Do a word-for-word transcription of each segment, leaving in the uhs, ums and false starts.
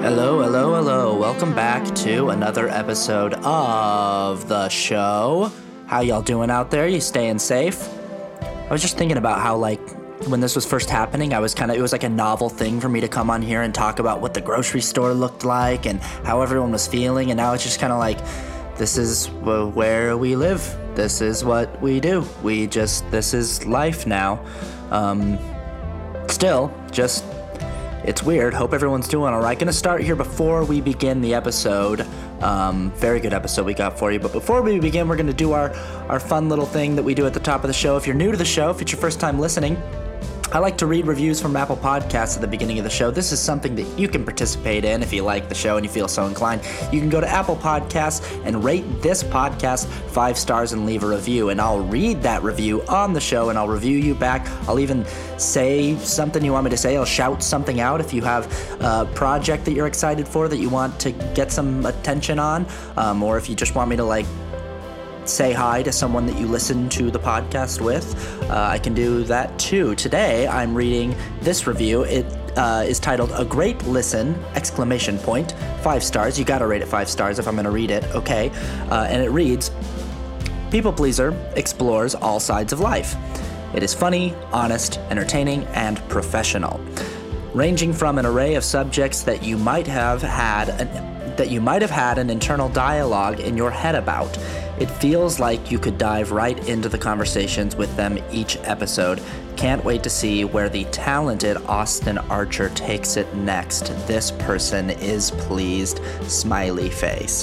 Hello, hello, hello. Welcome back to another episode of the show. How y'all doing out there? You staying safe? I was just thinking about how, like, when this was first happening, I was kind of, it was like a novel thing for me to come on here and talk about what the grocery store looked like and how everyone was feeling. And now it's just kind of like, this is where we live. This is what we do. We just, this is life now. Um, still, just, it's weird. Hope everyone's doing all right. Gonna start here before we begin the episode. Um, very good episode we got for you. But before we begin, we're gonna do our, our fun little thing that we do at the top of the show. If you're new to the show, if it's your first time listening, I like to read reviews from Apple Podcasts at the beginning of the show. This is something that you can participate in if you like the show and you feel so inclined. You can go to Apple Podcasts and rate this podcast five stars and leave a review. And I'll read that review on the show and I'll review you back. I'll even say something you want me to say. I'll shout something out if you have a project that you're excited for that you want to get some attention on. Um, or if you just want me to, like, say hi to someone that you listen to the podcast with, uh, I can do that too. Today, I'm reading this review. It uh, is titled A Great Listen, exclamation point, five stars. You gotta rate it five stars if I'm gonna read it, okay? Uh, and it reads, People Pleaser explores all sides of life. It is funny, honest, entertaining, and professional. Ranging from an array of subjects that you might have had an that you might have had an internal dialogue in your head about. It feels like you could dive right into the conversations with them each episode. Can't wait to see where the talented Austin Archer takes it next. This person is pleased. Smiley face.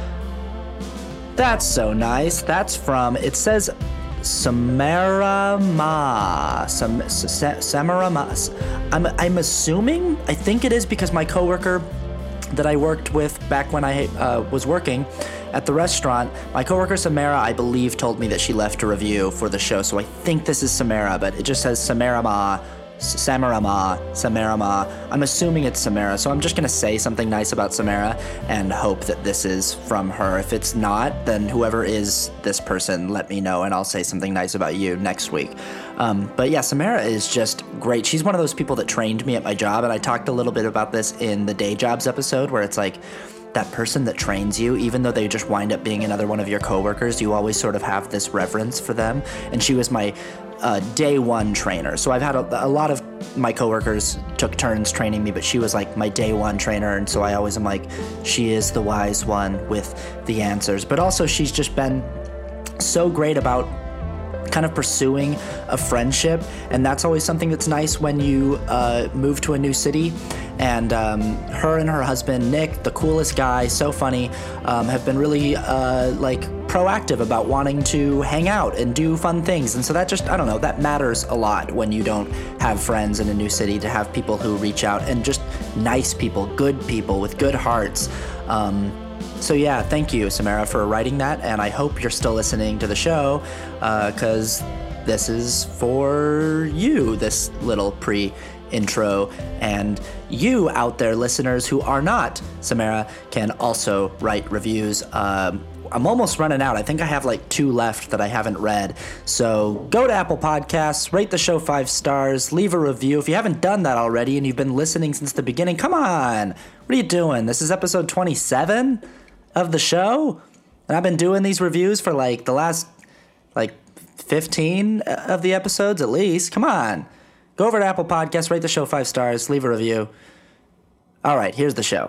That's so nice. That's from, it says Samara Ma. Sam, Samara Ma. I'm, I'm assuming, I think it is because my coworker that I worked with back when I uh, was working at the restaurant, my coworker Samara, I believe, told me that she left a review for the show, so I think this is Samara, but it just says Samara Ma, Samara Ma, Samara Ma. I'm assuming it's Samara, so I'm just gonna say something nice about Samara and hope that this is from her. If it's not, then whoever is this person, let me know and I'll say something nice about you next week. Um, but yeah, Samara is just great. She's one of those people that trained me at my job, and I talked a little bit about this in the Day Jobs episode, where it's like, that person that trains you, even though they just wind up being another one of your coworkers, you always sort of have this reverence for them. And she was my uh, day one trainer. So I've had a, a lot of my coworkers took turns training me, but she was like my day one trainer. And so I always am like, she is the wise one with the answers. But also she's just been so great about kind of pursuing a friendship, and that's always something that's nice when you uh, move to a new city. And um, her and her husband Nick, the coolest guy, so funny, um, have been really uh, like proactive about wanting to hang out and do fun things. And so that just, I don't know, that matters a lot when you don't have friends in a new city, to have people who reach out, and just nice people, good people with good hearts. Um, So yeah, thank you, Samara, for writing that, and I hope you're still listening to the show, because uh, this is for you, this little pre-intro, and you out there, listeners who are not Samara, can also write reviews. Um, I'm almost running out. I think I have like two left that I haven't read. So go to Apple Podcasts, rate the show five stars, leave a review. If you haven't done that already and you've been listening since the beginning, come on. What are you doing? This is episode twenty-seven of the show, and I've been doing these reviews for like the last like fifteen of the episodes at least. Come on. Go over to Apple Podcasts, rate the show five stars, leave a review. All right, here's the show.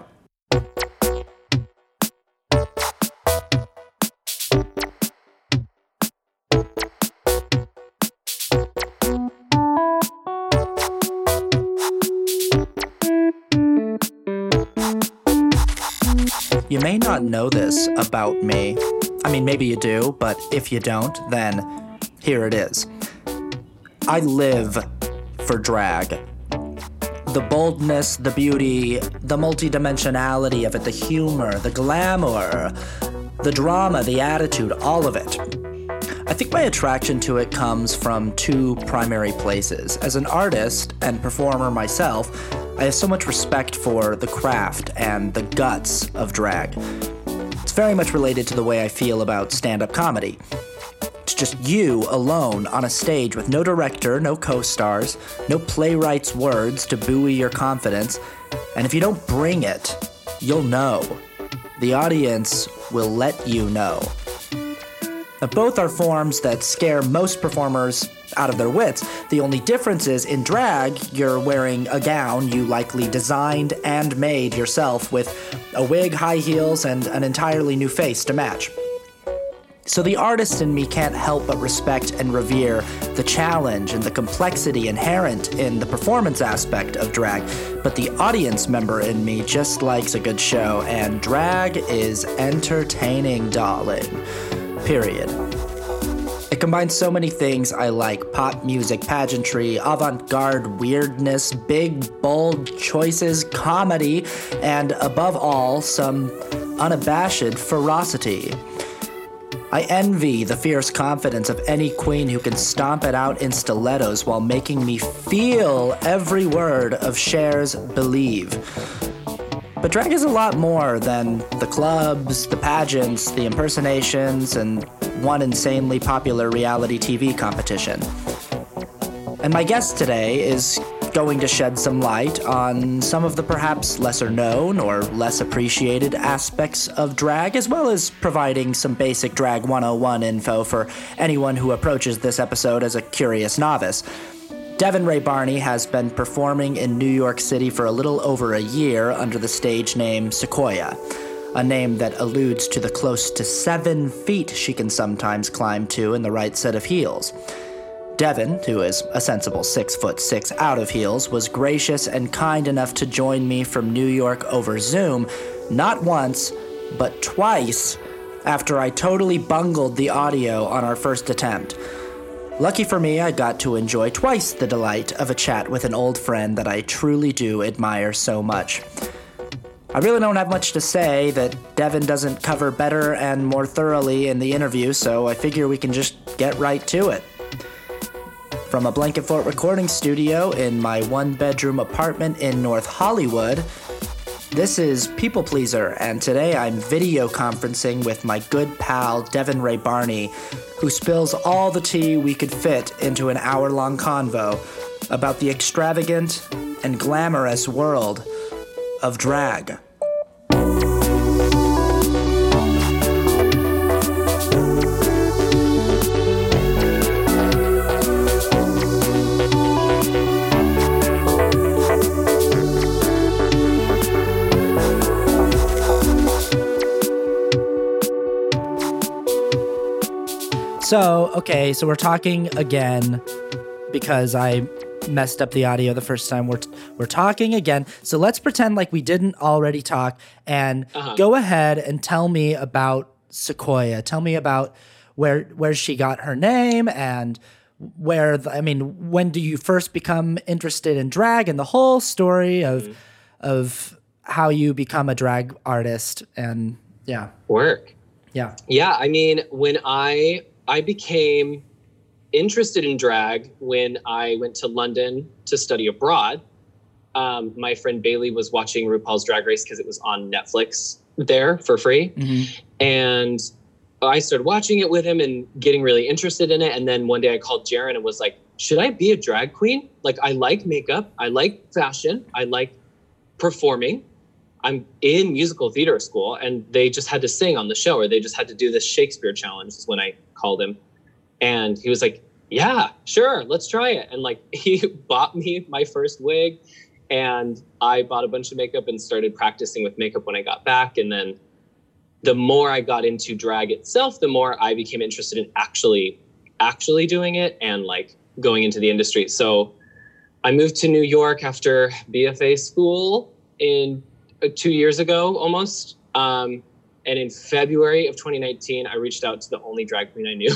You may not know this about me. I mean, maybe you do, but if you don't, then here it is. I live for drag. The boldness, the beauty, the multidimensionality of it, the humor, the glamour, the drama, the attitude, all of it. I think my attraction to it comes from two primary places. As an artist and performer myself, I have so much respect for the craft and the guts of drag. It's very much related to the way I feel about stand-up comedy. It's just you alone on a stage with no director, no co-stars, no playwright's words to buoy your confidence. And if you don't bring it, you'll know. The audience will let you know. Now, both are forms that scare most performers out of their wits. The only difference is in drag, you're wearing a gown you likely designed and made yourself with a wig, high heels, and an entirely new face to match. So the artist in me can't help but respect and revere the challenge and the complexity inherent in the performance aspect of drag, but the audience member in me just likes a good show, and drag is entertaining, darling. Period. It combines so many things I like: pop music, pageantry, avant-garde weirdness, big, bold choices, comedy, and above all, some unabashed ferocity. I envy the fierce confidence of any queen who can stomp it out in stilettos while making me feel every word of Cher's Believe. But drag is a lot more than the clubs, the pageants, the impersonations, and one insanely popular reality T V competition. And my guest today is going to shed some light on some of the perhaps lesser known or less appreciated aspects of drag, as well as providing some basic Drag one oh one info for anyone who approaches this episode as a curious novice. Devin Ray Barney has been performing in New York City for a little over a year under the stage name Sequoia, a name that alludes to the close to seven feet she can sometimes climb to in the right set of heels. Devin, who is a sensible six foot six out of heels, was gracious and kind enough to join me from New York over Zoom, not once, but twice, after I totally bungled the audio on our first attempt. Lucky for me, I got to enjoy twice the delight of a chat with an old friend that I truly do admire so much. I really don't have much to say that Devin doesn't cover better and more thoroughly in the interview, so I figure we can just get right to it. From a Blanket Fort recording studio in my one-bedroom apartment in North Hollywood, this is People Pleaser, and today I'm video conferencing with my good pal Devin Ray Barney, who spills all the tea we could fit into an hour-long convo about the extravagant and glamorous world of drag. So, okay, so we're talking again because I messed up the audio the first time. We're t- we're talking again. So let's pretend like we didn't already talk, and uh-huh. Go ahead and tell me about Sequoia. Tell me about where where she got her name and where, the, I mean, when do you first become interested in drag, and the whole story of mm-hmm. of how you become a drag artist. And yeah. Work. Yeah. Yeah, I mean, when I I became interested in drag when I went to London to study abroad. Um, my friend Bailey was watching RuPaul's Drag Race because it was on Netflix there for free. Mm-hmm. And I started watching it with him and getting really interested in it. And then one day I called Jaren and was like, should I be a drag queen? Like, I like makeup. I like fashion. I like performing. I'm in musical theater school, and they just had to sing on the show, or they just had to do this Shakespeare challenge is when I called him. And he was like, yeah, sure, let's try it. And like, he bought me my first wig, and I bought a bunch of makeup and started practicing with makeup when I got back. And then the more I got into drag itself, the more I became interested in actually, actually doing it and like going into the industry. So I moved to New York after B F A school in uh, two years ago, almost. Um, and in February of twenty nineteen, I reached out to the only drag queen I knew.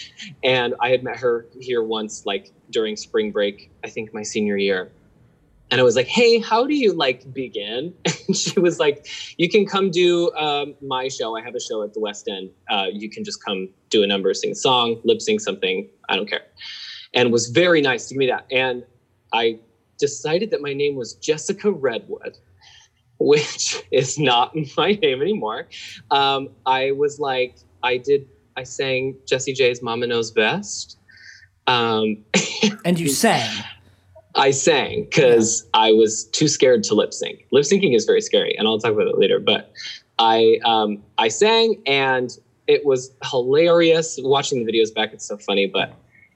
And I had met her here once, like during spring break, I think my senior year. And I was like, hey, how do you like begin? And she was like, you can come do um, my show. I have a show at the West End. Uh, you can just come do a number, sing a song, lip sync something. I don't care. And was very nice to give me that. And I decided that my name was Jessica Redwood, which is not my name anymore. Um, I was like, I did I sang Jessie J's Mama Knows Best. Um, and you sang. I sang because yeah. I was too scared to lip sync. Lip syncing is very scary, and I'll talk about it later. But I um, I sang, and it was hilarious. Watching the videos back, it's so funny. But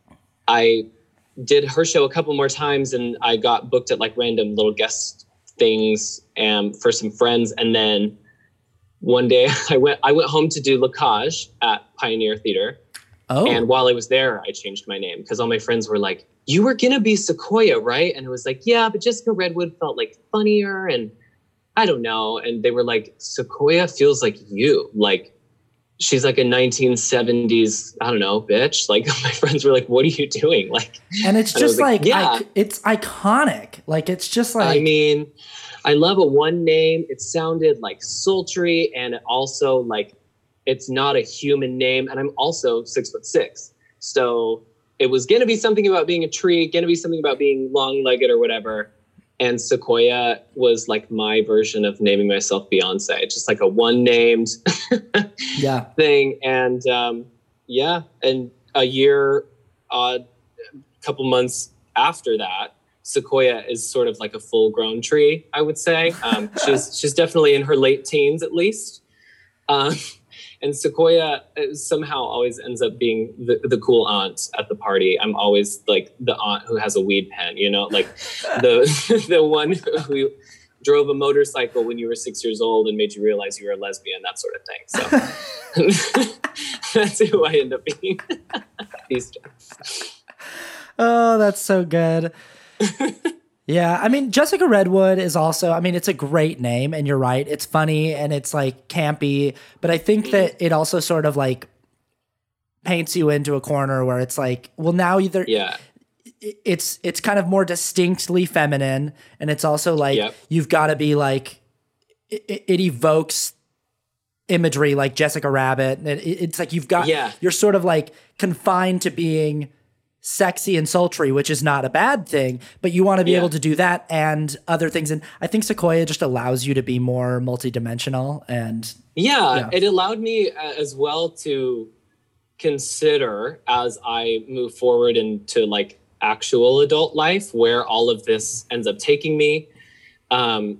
I did her show a couple more times, and I got booked at like random little guest things um, for some friends. And then one day, I went I went home to do La Cage at Pioneer Theater. Oh. And while I was there, I changed my name because all my friends were like, you were going to be Sequoia, right? And it was like, yeah, but Jessica Redwood felt like funnier. And I don't know. And they were like, Sequoia feels like you. Like, she's like a nineteen seventies, I don't know, bitch. Like, my friends were like, what are you doing? Like, and it's just and like, like yeah, I- it's iconic. Like, it's just like, I mean, I love a one name. It sounded like sultry, and it also like, it's not a human name. And I'm also six foot six. So it was going to be something about being a tree, going to be something about being long legged or whatever. And Sequoia was like my version of naming myself Beyonce. It's just like a one named yeah. thing. And um, yeah. And a year, a uh, couple months after that, Sequoia is sort of like a full grown tree, I would say. Um, she's, she's definitely in her late teens at least. Um, And Sequoia somehow always ends up being the, the cool aunt at the party. I'm always like the aunt who has a weed pen, you know, like the the one who drove a motorcycle when you were six years old and made you realize you were a lesbian, that sort of thing. So that's who I end up being these days. Oh, that's so good. Yeah, I mean, Jessica Redwood is also, I mean, it's a great name, and you're right. It's funny, and it's, like, campy, but I think that it also sort of, like, paints you into a corner where it's like, well, now either yeah. it's it's kind of more distinctly feminine, and it's also, like, yep. you've got to be, like, it, it evokes imagery like Jessica Rabbit. It, it's like you've got, yeah. you're sort of, like, confined to being sexy and sultry, which is not a bad thing, but you want to be yeah. able to do that and other things. And I think Sequoia just allows you to be more multidimensional. And yeah, yeah. it allowed me as well to consider as I move forward into like actual adult life, where all of this ends up taking me. Um,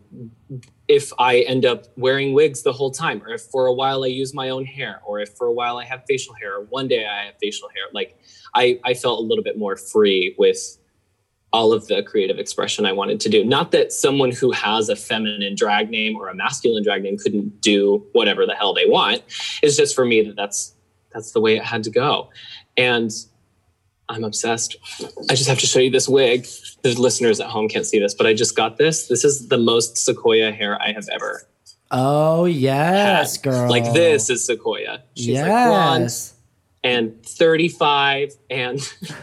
if I end up wearing wigs the whole time, or if for a while I use my own hair, or if for a while I have facial hair, or one day I have facial hair, like I, I felt a little bit more free with all of the creative expression I wanted to do. Not that someone who has a feminine drag name or a masculine drag name couldn't do whatever the hell they want. It's just for me that that's, that's the way it had to go. And I'm obsessed. I just have to show you this wig. The listeners at home can't see this, but I just got this. This is the most Sequoia hair I have ever Oh, yes, had. girl. Like this is Sequoia. She's yes. like blonde and thirty-five and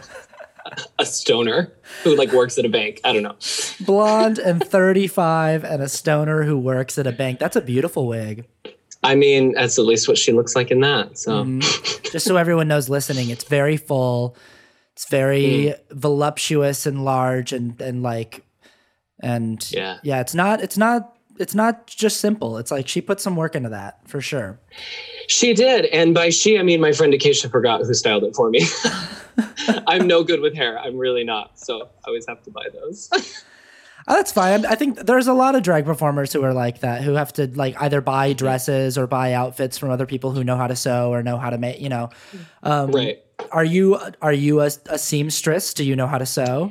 a stoner who like works at a bank. I don't know. Blonde and thirty-five and a stoner who works at a bank. That's a beautiful wig. I mean, that's at least what she looks like in that. So mm-hmm. Just so everyone knows listening, it's very full. It's very mm. voluptuous and large and, and like, and yeah. yeah, it's not, it's not, it's not just simple. It's like she put some work into that for sure. She did. And by she, I mean, my friend Acacia forgot who styled it for me. I'm no good with hair. I'm really not. So I always have to buy those. Oh, that's fine. I think there's a lot of drag performers who are like that, who have to like either buy dresses or buy outfits from other people who know how to sew or know how to make, you know, um, right. Are you, are you a, a seamstress? Do you know how to sew?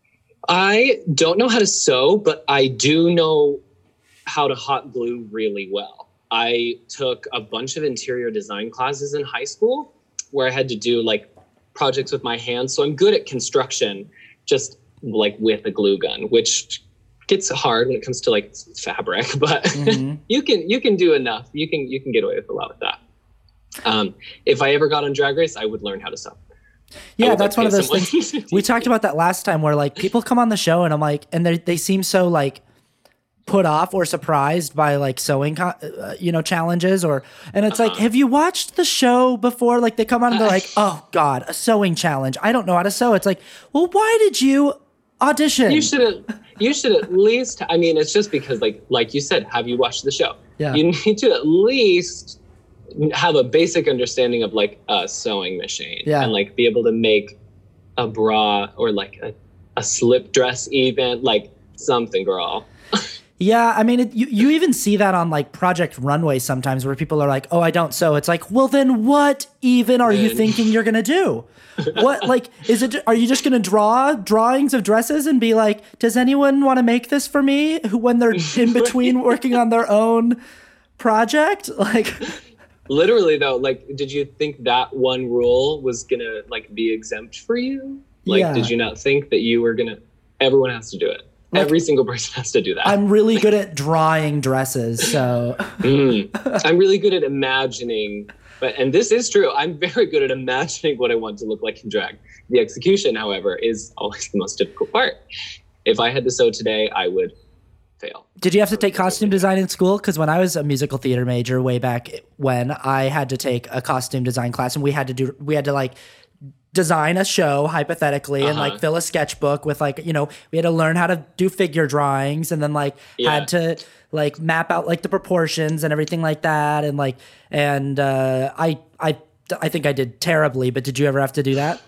I don't know how to sew, but I do know how to hot glue really well. I took a bunch of interior design classes in high school where I had to do like projects with my hands. So I'm good at construction, just like with a glue gun, which gets hard when it comes to like fabric, but mm-hmm. you can, you can do enough. You can, you can get away with a lot with that. Um, if I ever got on Drag Race, I would learn how to sew. Yeah, that's one of those things. We talked about that last time where like people come on the show and I'm like, and they they seem so like put off or surprised by like sewing, co- uh, you know, challenges or, and it's uh-huh. like, have you watched the show before? Like they come on and they're like, oh God, a sewing challenge. I don't know how to sew. It's like, well, why did you audition? You should, you should at least, I mean, it's just because like, like you said, have you watched the show? Yeah. You need to at least have a basic understanding of like a sewing machine yeah. and like be able to make a bra or like a, a slip dress even, like something, girl. Yeah, I mean, it, you, you even see that on like Project Runway sometimes where people are like, oh, I don't sew. It's like, well, then what even are you thinking you're going to do? What, like, is it, are you just going to draw drawings of dresses and be like, does anyone want to make this for me who, when they're in between working on their own project? Like, literally though, like, did you think that one rule was going to like be exempt for you? Like, yeah. did you not think that you were going to, everyone has to do it. Like, every single person has to do that. I'm really good at drawing dresses, so. mm. I'm really good at imagining, but and this is true. I'm very good at imagining what I want to look like in drag. The execution, however, is always the most difficult part. If I had to sew today, I would fail. Did you have to take costume design in school? Because when I was a musical theater major way back when, I had to take a costume design class, and we had to do we had to like. design a show hypothetically uh-huh. and like fill a sketchbook with like, you know, we had to learn how to do figure drawings and then like yeah. had to like map out like the proportions and everything like that. And like, and uh, I, I, I think I did terribly, but did you ever have to do that?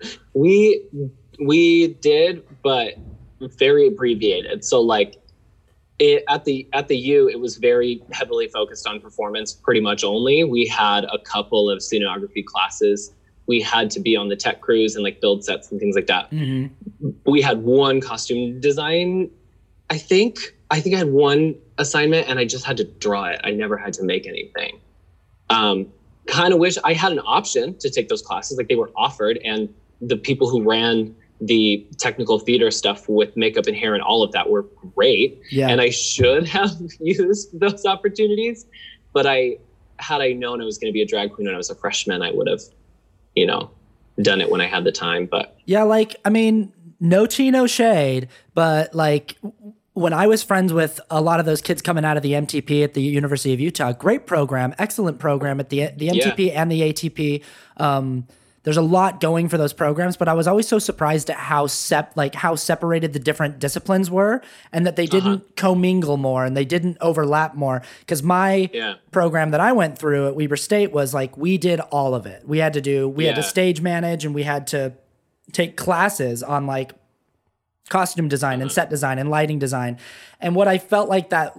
We, we did, but very abbreviated. So like it, at the, at the U, it was very heavily focused on performance pretty much only. We had a couple of scenography classes. We had to be on the tech crews and like build sets and things like that. Mm-hmm. We had one costume design. I think, I think I had one assignment and I just had to draw it. I never had to make anything. Um, kind of wish I had an option to take those classes. Like they were offered, and the people who ran the technical theater stuff with makeup and hair and all of that were great. Yeah. And I should have used those opportunities, but I, had I known I was going to be a drag queen when I was a freshman, I would have, you know, done it when I had the time. But yeah, like, I mean, no tea, no shade, but like when I was friends with a lot of those kids coming out of the M T P at the University of Utah, great program, excellent program at the the M T P yeah. and the A T P. Um, there's a lot going for those programs, but I was always so surprised at how sep like how separated the different disciplines were, and that they didn't uh-huh. commingle more and they didn't overlap more. Because my yeah. program that I went through at Weber State was like, we did all of it. We had to do, we yeah. had to stage manage, and we had to take classes on like costume design uh-huh. and set design and lighting design. And what I felt like that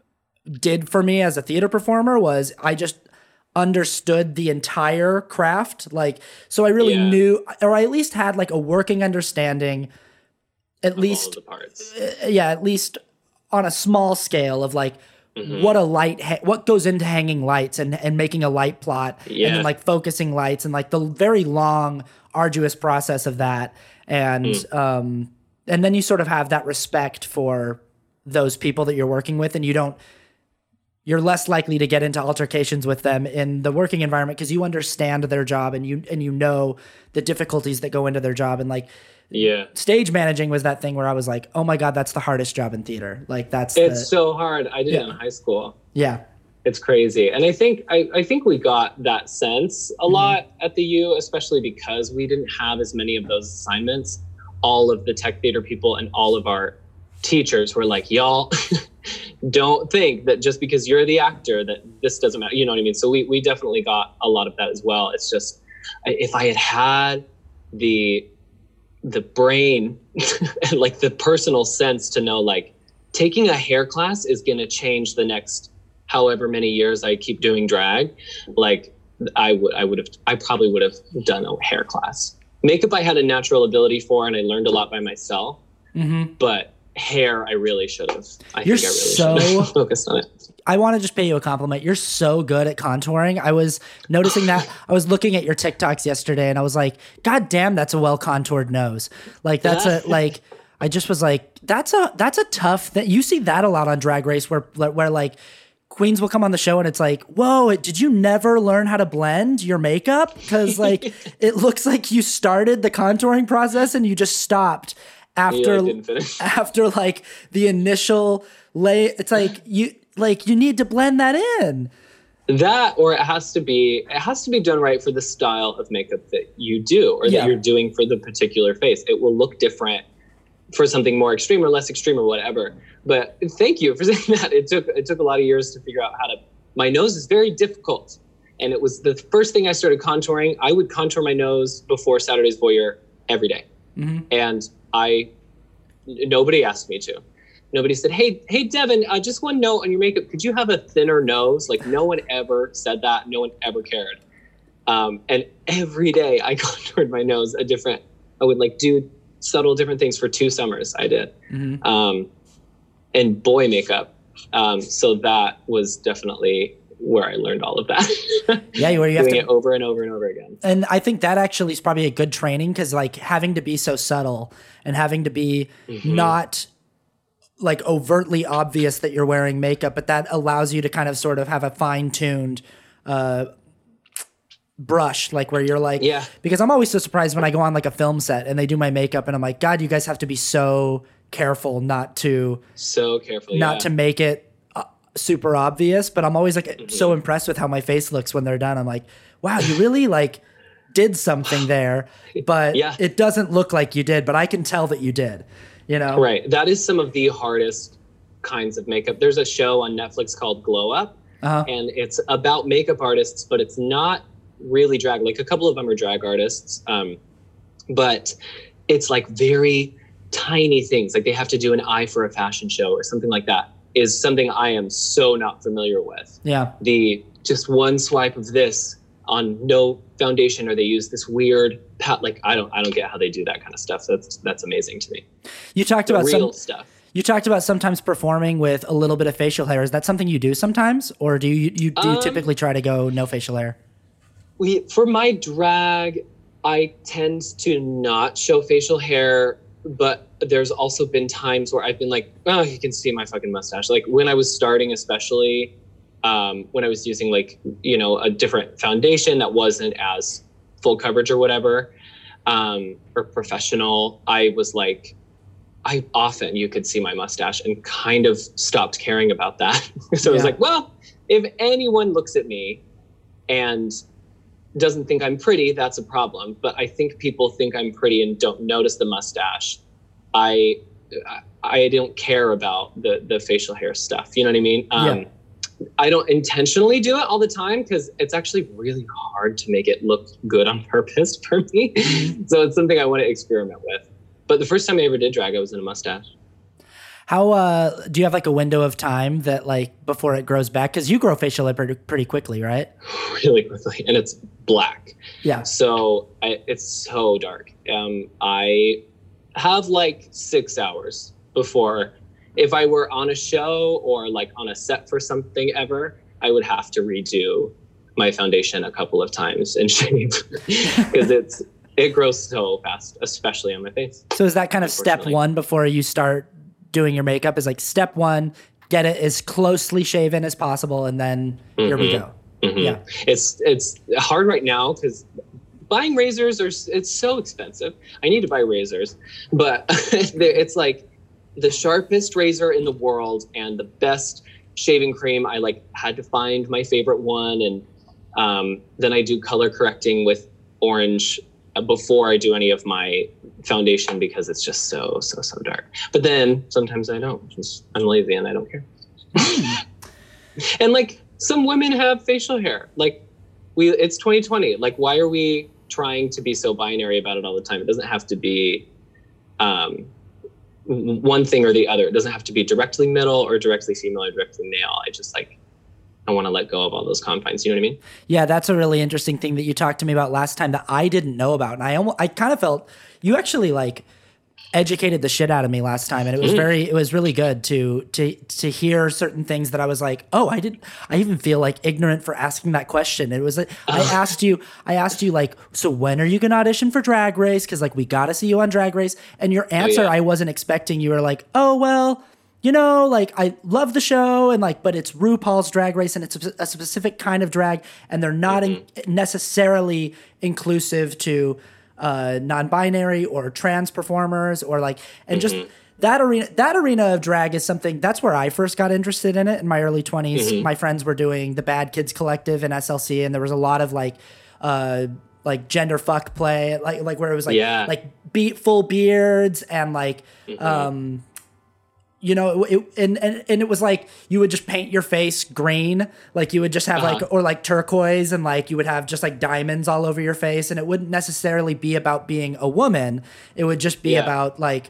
did for me as a theater performer was I just understood the entire craft. Like, so I really yeah. knew, or I at least had like a working understanding, at of least, all of the parts. Uh, yeah, at least on a small scale of like mm-hmm. what a light, ha- what goes into hanging lights and, and making a light plot yeah. and then like focusing lights and like the very long, arduous process of that. And, mm. um, and then you sort of have that respect for those people that you're working with, and you don't, you're less likely to get into altercations with them in the working environment because you understand their job and you and you know the difficulties that go into their job. And like, yeah, stage managing was that thing where I was like, oh my God, that's the hardest job in theater. Like that's it's the, so hard. I did yeah. it in high school. Yeah, it's crazy. And I think I, I think we got that sense a mm-hmm. lot at the U, especially because we didn't have as many of those assignments. All of the tech theater people and all of our teachers were like, y'all. Don't think that just because you're the actor that this doesn't matter. You know what I mean? So we, we definitely got a lot of that as well. It's just, if I had had the, the brain and like the personal sense to know, like taking a hair class is going to change the next however many years I keep doing drag. Like I would, I would have, I probably would have done a hair class. Makeup I had a natural ability for, and I learned a lot by myself, mm-hmm. but hair I really should have. I You're think I really so should have focused on it. I want to just pay you a compliment. You're so good at contouring. I was noticing that. I was looking at your TikToks yesterday and I was like, God damn, that's a well contoured nose. Like that's a like I just was like, that's a that's a tough thing. You see that a lot on Drag Race where where like queens will come on the show and it's like, whoa, did you never learn how to blend your makeup? Because like it looks like you started the contouring process and you just stopped after yeah, after like the initial lay. It's like you like you need to blend that in. That, or it has to be it has to be done right for the style of makeup that you do or yeah. that you're doing for the particular face. It will look different for something more extreme or less extreme or whatever. But thank you for saying that. It took it took a lot of years to figure out how to. My nose is very difficult. And it was the first thing I started contouring. I would contour my nose before Saturday's Voyeur every day. Mm-hmm. And I, nobody asked me to. Nobody said, hey, hey, Devin, uh, just one note on your makeup. Could you have a thinner nose? Like, no one ever said that. No one ever cared. Um, and every day I contoured my nose a different, I would like do subtle different things for two summers I did. Mm-hmm. Um, and boy makeup. Um, so that was definitely where I learned all of that. Yeah, where you have doing to, it over and over and over again. And I think that actually is probably a good training, because like having to be so subtle and having to be mm-hmm. not like overtly obvious that you're wearing makeup, but that allows you to kind of sort of have a fine-tuned uh, brush, like where you're like, yeah. Because I'm always so surprised when I go on like a film set and they do my makeup and I'm like, God, you guys have to be so careful not to, so careful, not yeah. to make it uh, super obvious. But I'm always like mm-hmm. so impressed with how my face looks when they're done. I'm like, wow, you really like did something there, but yeah. it doesn't look like you did, but I can tell that you did. You know? Right. That is some of the hardest kinds of makeup. There's a show on Netflix called Glow Up, uh-huh. and it's about makeup artists, but it's not really drag. Like a couple of them are drag artists, um, but it's like very tiny things. Like they have to do an eye for a fashion show or something like that is something I am so not familiar with. Yeah. The just one swipe of this on no foundation, or they use this weird pat. Like I don't, I don't get how they do that kind of stuff. That's that's amazing to me. You talked the about real some stuff. You talked about sometimes performing with a little bit of facial hair. Is that something you do sometimes, or do you, you do you um, typically try to go no facial hair? We for my drag, I tend to not show facial hair, but there's also been times where I've been like, oh, you can see my fucking mustache. Like when I was starting, especially. Um, when I was using like, you know, a different foundation that wasn't as full coverage or whatever, um, or professional, I was like, I often, you could see my mustache and kind of stopped caring about that. So yeah. I was like, well, if anyone looks at me and doesn't think I'm pretty, that's a problem. But I think people think I'm pretty and don't notice the mustache. I, I don't care about the, the facial hair stuff. You know what I mean? Um, yeah. I don't intentionally do it all the time because it's actually really hard to make it look good on purpose for me. So it's something I want to experiment with. But the first time I ever did drag, I was in a mustache. How uh, do you have like a window of time that like before it grows back? Because you grow facial hair pretty, pretty quickly, right? Really quickly, and it's black. Yeah. So I, it's so dark. Um, I have like six hours before. If I were on a show or like on a set for something ever, I would have to redo my foundation a couple of times and shave because it's it grows so fast, especially on my face. So is that kind of step one before you start doing your makeup? Is like step one, get it as closely shaven as possible, and then mm-hmm. here we go. Mm-hmm. Yeah, it's it's hard right now because buying razors are it's so expensive. I need to buy razors, but it's like. The sharpest razor in the world and the best shaving cream. I like had to find my favorite one. And um, then I do color correcting with orange before I do any of my foundation because it's just so, so, so dark. But then sometimes I don't. Just I'm lazy and I don't care. And like some women have facial hair. Like we, it's twenty twenty. Like why are we trying to be so binary about it all the time? It doesn't have to be um, one thing or the other. It doesn't have to be directly middle or directly female or directly male. I just like, I want to let go of all those confines. You know what I mean? Yeah, that's a really interesting thing that you talked to me about last time that I didn't know about. And I almost, I kind of felt you actually like educated the shit out of me last time. And it was mm. very, it was really good to, to, to hear certain things that I was like, oh, I didn't, I even feel like ignorant for asking that question. It was like, I asked you, I asked you like, so when are you going to audition for Drag Race? Cause like, we got to see you on Drag Race. And your answer, oh, yeah. I wasn't expecting. You were like, oh, well, you know, like I love the show and like, but it's RuPaul's Drag Race and it's a, a specific kind of drag and they're not mm-hmm. in, necessarily inclusive to uh, non-binary or trans performers or like, and mm-hmm. just that arena, that arena of drag is something that's where I first got interested in it in my early twenties. Mm-hmm. My friends were doing the Bad Kids Collective and S L C and there was a lot of like, uh, like gender fuck play, like, like where it was like, yeah. like beat full beards and like, mm-hmm. um, you know, it, and, and and it was like you would just paint your face green, like you would just have uh-huh. like, or like turquoise, and like you would have just like diamonds all over your face, and it wouldn't necessarily be about being a woman. It would just be yeah. about like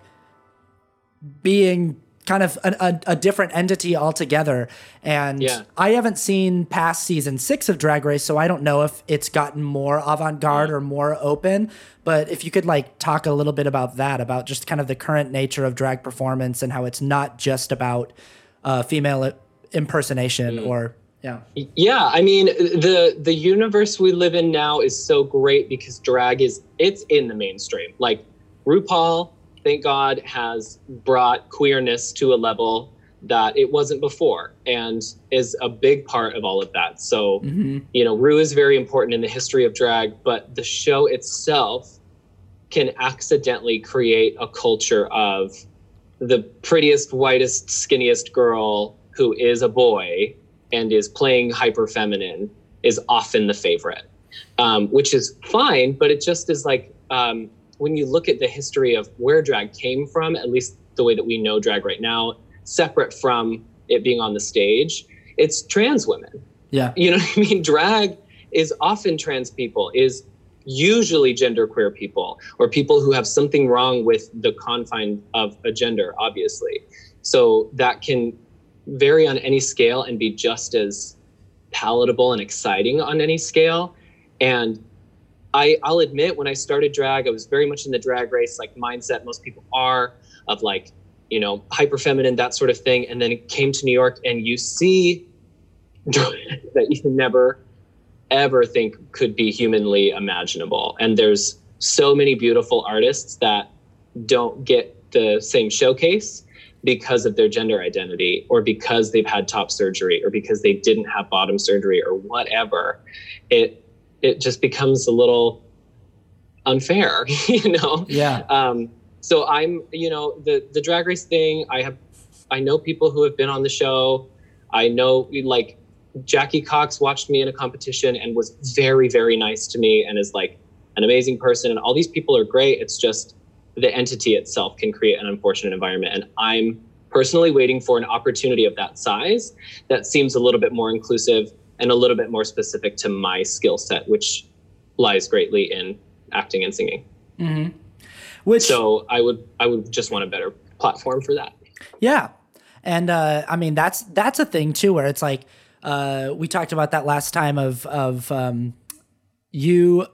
being kind of a, a, a different entity altogether. And yeah. I haven't seen past season six of Drag Race, so I don't know if it's gotten more avant-garde yeah. or more open. But if you could like talk a little bit about that, about just kind of the current nature of drag performance and how it's not just about uh, female impersonation mm. or yeah. Yeah, I mean, the the universe we live in now is so great because drag is, it's in the mainstream. Like RuPaul, thank God, has brought queerness to a level that it wasn't before and is a big part of all of that. So, mm-hmm. you know, Ru is very important in the history of drag, but the show itself can accidentally create a culture of the prettiest, whitest, skinniest girl who is a boy and is playing hyper feminine is often the favorite, um, which is fine, but it just is like, um, when you look at the history of where drag came from, at least the way that we know drag right now, separate from it being on the stage, it's trans women. Yeah. You know what I mean? Drag is often trans people, is usually genderqueer people, or people who have something wrong with the confine of a gender, obviously. So that can vary on any scale and be just as palatable and exciting on any scale. And I, I'll admit, when I started drag, I was very much in the drag race, like mindset most people are, of like, you know, hyper feminine, that sort of thing. And then it came to New York and you see that you never, ever think could be humanly imaginable. And there's so many beautiful artists that don't get the same showcase because of their gender identity, or because they've had top surgery, or because they didn't have bottom surgery, or whatever. It it just becomes a little unfair, you know? Yeah. Um, so I'm, you know, the, the Drag Race thing, I have, I know people who have been on the show. I know, like, Jackie Cox watched me in a competition and was very, very nice to me and is like an amazing person. And all these people are great. It's just the entity itself can create an unfortunate environment. And I'm personally waiting for an opportunity of that size that seems a little bit more inclusive and a little bit more specific to my skill set, which lies greatly in acting and singing. Mm-hmm. Which, so I would I would just want a better platform for that. Yeah. And uh, I mean, that's that's a thing, too, where it's like, uh, we talked about that last time of, of um, you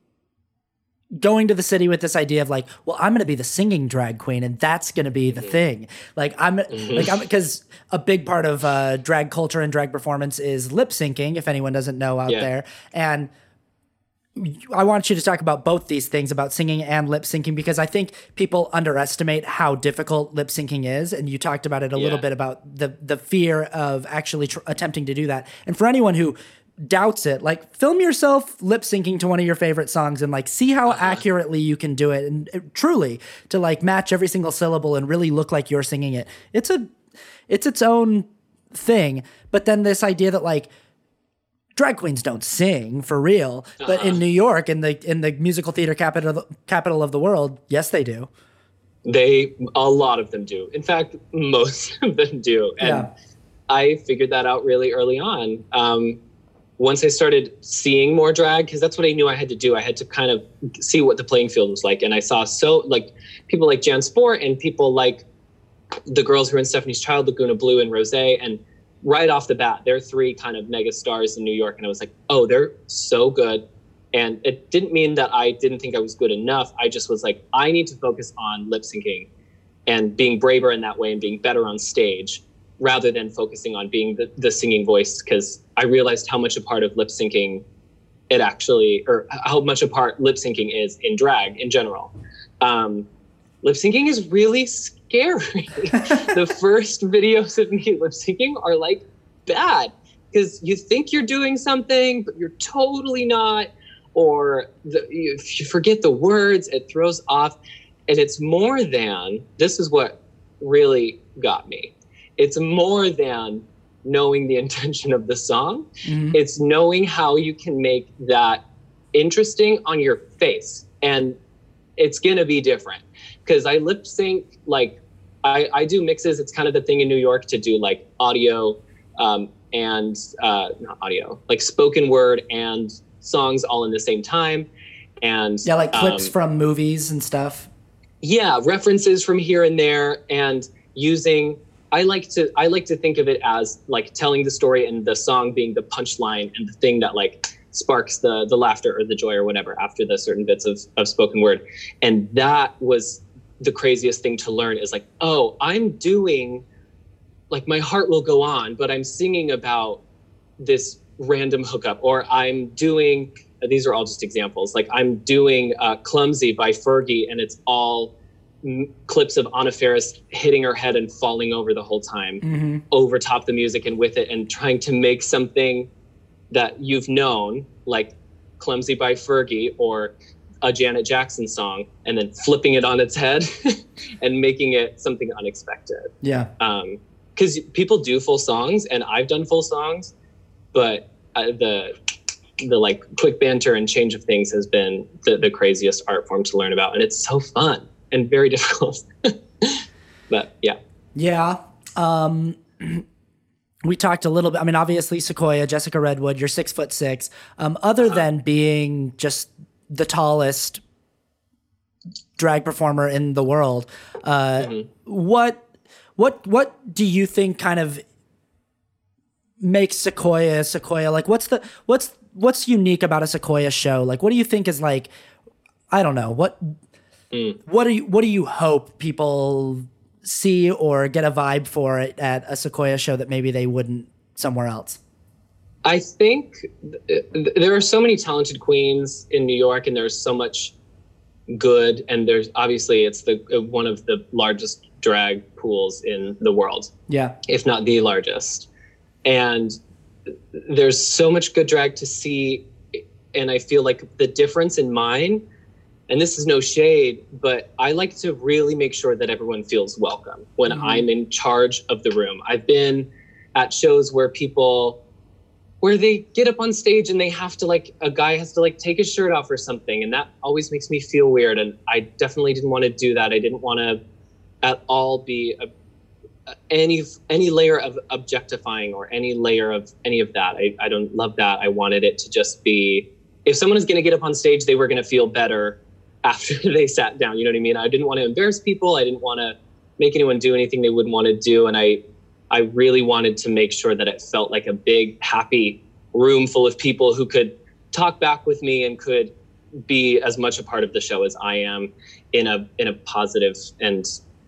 going to the city with this idea of like, well, I'm going to be the singing drag queen, and that's going to be the mm-hmm. thing. Like I'm mm-hmm. like I'm because a big part of uh, drag culture and drag performance is lip syncing, if anyone doesn't know out yeah. there. And I want you to talk about both these things, about singing and lip syncing, because I think people underestimate how difficult lip syncing is. And you talked about it a yeah. little bit about the the fear of actually tr- attempting to do that. And for anyone who doubts it, like, film yourself lip syncing to one of your favorite songs and like see how uh-huh. accurately you can do it, and it, truly to like match every single syllable and really look like you're singing it. It's a it's its own thing. But then this idea that like drag queens don't sing for real, uh-huh. but in New York, in the in the musical theater capital capital of the world, yes, they do. They a lot of them do. In fact, most of them do. And yeah. I figured that out really early on. Um, once I started seeing more drag, because that's what I knew I had to do. I had to kind of see what the playing field was like. And I saw so like people like Jan Sport and people like the girls who are in Stephanie's Child, Laguna Blue and Rosé. And right off the bat, they're three kind of mega stars in New York. And I was like, oh, they're so good. And it didn't mean that I didn't think I was good enough. I just was like, I need to focus on lip syncing and being braver in that way and being better on stage, rather than focusing on being the, the singing voice. Because I realized how much a part of lip syncing it actually, or how much a part lip syncing is in drag in general. Um, lip syncing is really scary. The first videos of me lip syncing are like bad, because you think you're doing something, but you're totally not. Or the, if you forget the words, it throws off. And it's more than, this is what really got me. It's more than knowing the intention of the song. Mm-hmm. It's knowing how you can make that interesting on your face. And it's going to be different, because I lip sync like I, I do mixes. It's kind of the thing in New York to do like audio um, and uh, not audio, like spoken word and songs all in the same time. And yeah, like clips um, from movies and stuff. Yeah, references from here and there, and using. I like to I like to think of it as like telling the story and the song being the punchline and the thing that like sparks the the laughter or the joy or whatever after the certain bits of, of spoken word. And that was the craziest thing to learn is like, oh, I'm doing like My Heart Will Go On, but I'm singing about this random hookup, or I'm doing, these are all just examples, like I'm doing uh, Clumsy by Fergie, and it's all m- clips of Anna Faris hitting her head and falling over the whole time, mm-hmm. over top the music and with it, and trying to make something that you've known, like Clumsy by Fergie or a Janet Jackson song, and then flipping it on its head and making it something unexpected. Yeah. Um, because people do full songs, and I've done full songs, but uh, the the like quick banter and change of things has been the, the craziest art form to learn about, and it's so fun and very difficult. But yeah. Yeah. Um, we talked a little bit. I mean, obviously Sequoia, Jessica Redwood, you're six foot six. Um, other uh-huh. than being just the tallest drag performer in the world, uh, mm-hmm. what what what do you think kind of makes Sequoia Sequoia? Like, what's the what's what's unique about a Sequoia show? Like, what do you think is like? I don't know what mm. what do you what do you hope people see or get a vibe for it at a Sequoia show that maybe they wouldn't somewhere else? I think th- there are so many talented queens in New York, and there's so much good. And there's obviously it's the one of the largest drag pools in the world. Yeah, if not the largest. And there's so much good drag to see. And I feel like the difference in mine, and this is no shade, but I like to really make sure that everyone feels welcome when mm-hmm. I'm in charge of the room. I've been at shows where people, where they get up on stage and they have to like, a guy has to like take his shirt off or something. And that always makes me feel weird. And I definitely didn't want to do that. I didn't want to at all be a, any any layer of objectifying or any layer of any of that. I, I don't love that. I wanted it to just be, if someone is going to get up on stage, they were going to feel better after they sat down. You know what I mean? I didn't want to embarrass people. I didn't want to make anyone do anything they wouldn't want to do. And I, I really wanted to make sure that it felt like a big, happy room full of people who could talk back with me and could be as much a part of the show as I am in a in a positive, and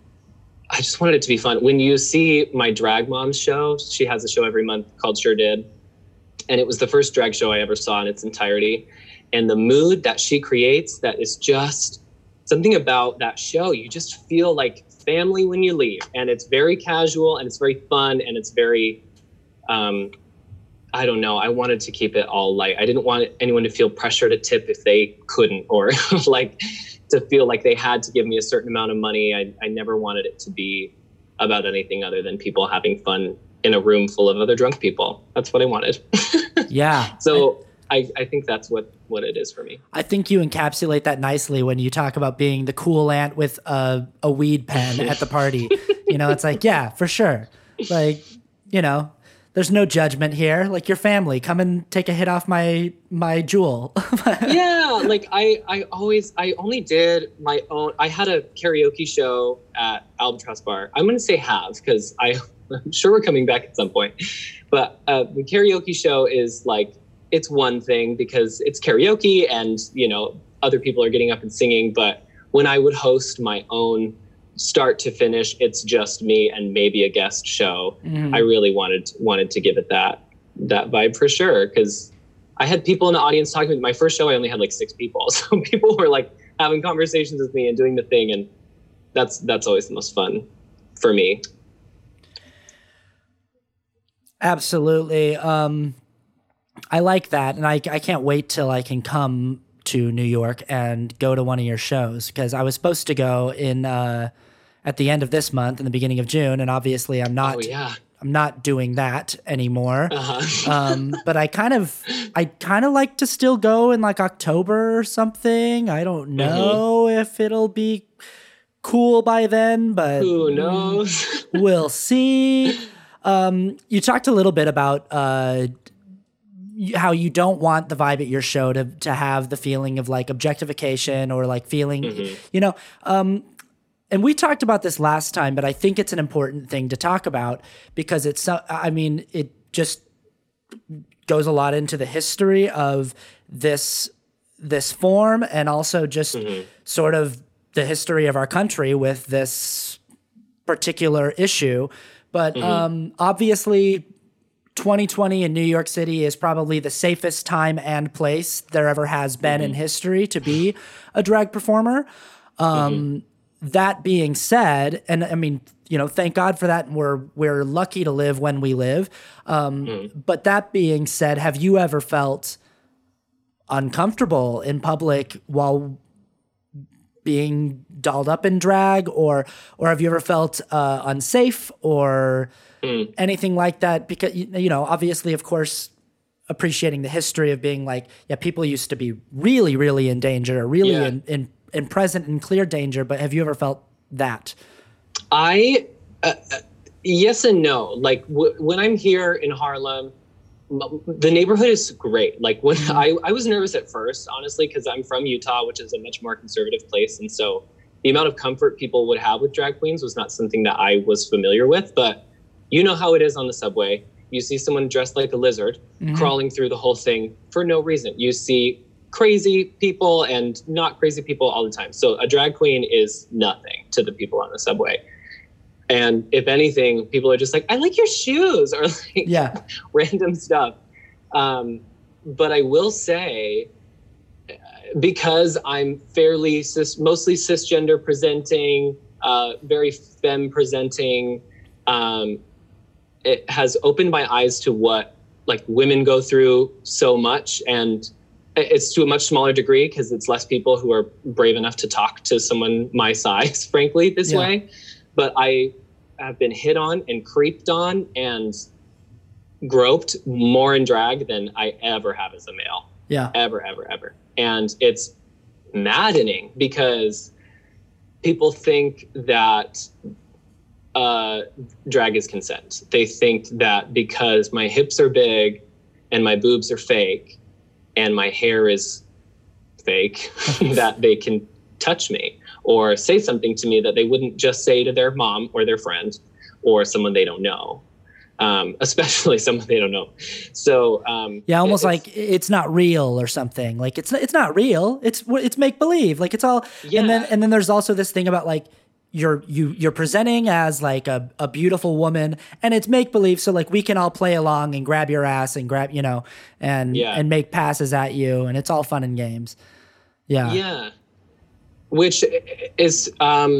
I just wanted it to be fun. When you see my drag mom's show, she has a show every month called Sure Did. And it was the first drag show I ever saw in its entirety. And the mood that she creates, that is just something about that show. You just feel like family when you leave. And it's very casual and it's very fun and it's very, um, I don't know. I wanted to keep it all light. I didn't want anyone to feel pressure to tip if they couldn't, or like to feel like they had to give me a certain amount of money. I, I never wanted it to be about anything other than people having fun in a room full of other drunk people. That's what I wanted. Yeah. So I, I think that's what, what it is for me. I think you encapsulate that nicely when you talk about being the cool aunt with a, a weed pen at the party. You know, it's like, yeah, for sure. Like, you know, there's no judgment here. Like, your family, come and take a hit off my my jewel. Yeah, like I, I always, I only did my own. I had a karaoke show at Albatross Bar. I'm going to say have, because I'm sure we're coming back at some point. But uh, the karaoke show is like, it's one thing because it's karaoke and, you know, other people are getting up and singing. But when I would host my own start to finish, it's just me and maybe a guest show. Mm. I really wanted wanted to give it that that vibe for sure, because I had people in the audience talking with me. My first show, I only had like six people, so people were like having conversations with me and doing the thing, and that's that's always the most fun for me. Absolutely. Um, I like that, and I I can't wait till I can come to New York and go to one of your shows, because I was supposed to go in uh, at the end of this month, in the beginning of June, and obviously I'm not. Oh, yeah. I'm not doing that anymore. Uh-huh. um, but I kind of, I kind of like to still go in like October or something. I don't know mm-hmm. if it'll be cool by then, but who knows? we'll see. Um, you talked a little bit about uh, how you don't want the vibe at your show to to have the feeling of like objectification or like feeling, mm-hmm. you know. Um, and we talked about this last time, but I think it's an important thing to talk about because it's. I mean, it just goes a lot into the history of this this form and also just mm-hmm. sort of the history of our country with this particular issue. But mm-hmm. um, obviously, twenty twenty in New York City is probably the safest time and place there ever has been mm-hmm. in history to be a drag performer. Um, mm-hmm. That being said, and I mean, you know, thank God for that. And we're we're lucky to live when we live. Um, mm-hmm. But that being said, have you ever felt uncomfortable in public while being dolled up in drag, or or have you ever felt uh, unsafe or mm. anything like that? Because, you know, obviously, of course, appreciating the history of being like, yeah, people used to be really, really in danger, really yeah. in, in in present and clear danger. But have you ever felt that? I uh, yes and no. Like w- when I'm here in Harlem, the neighborhood is great. Like when mm-hmm. I, I was nervous at first, honestly, because I'm from Utah, which is a much more conservative place. And so the amount of comfort people would have with drag queens was not something that I was familiar with. But you know how it is on the subway. You see someone dressed like a lizard mm-hmm. crawling through the whole thing for no reason. You see crazy people and not crazy people all the time. So a drag queen is nothing to the people on the subway. And if anything, people are just like, I like your shoes, or like yeah. random stuff. Um, but I will say, because I'm fairly cis, mostly cisgender presenting, uh, very femme presenting, um, it has opened my eyes to what like women go through so much. And it's to a much smaller degree because it's less people who are brave enough to talk to someone my size, frankly, this yeah. way. But I have been hit on and creeped on and groped more in drag than I ever have as a male. Yeah. Ever, ever, ever. And it's maddening because people think that uh, drag is consent. They think that because my hips are big and my boobs are fake and my hair is fake, that they can touch me or say something to me that they wouldn't just say to their mom or their friend or someone they don't know, um, especially someone they don't know. So um, yeah, almost it's, like it's not real or something. Like it's it's not real. It's it's make believe. Like it's all. Yeah. And then and then there's also this thing about like you're you you're presenting as like a, a beautiful woman and it's make believe. So like we can all play along and grab your ass and grab you know and yeah. and make passes at you and it's all fun and games. Yeah. Yeah. Which is, um,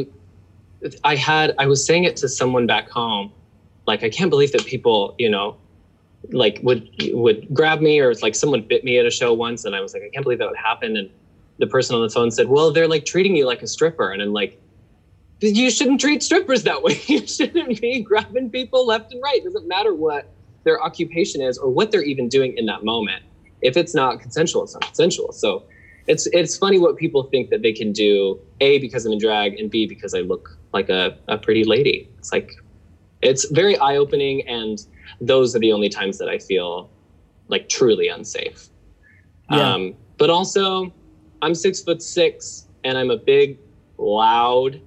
I had, I was saying it to someone back home, like, I can't believe that people, you know, like would, would grab me or it's like someone bit me at a show once. And I was like, I can't believe that would happen. And the person on the phone said, well, they're like treating you like a stripper. And I'm like, you shouldn't treat strippers that way. You shouldn't be grabbing people left and right. It doesn't matter what their occupation is or what they're even doing in that moment. If it's not consensual, it's not consensual. So It's it's funny what people think that they can do, A, because I'm in drag, and B, because I look like a, a pretty lady. It's like, it's very eye-opening, and those are the only times that I feel like truly unsafe. Yeah. Um, but also, I'm six foot six, and I'm a big, loud,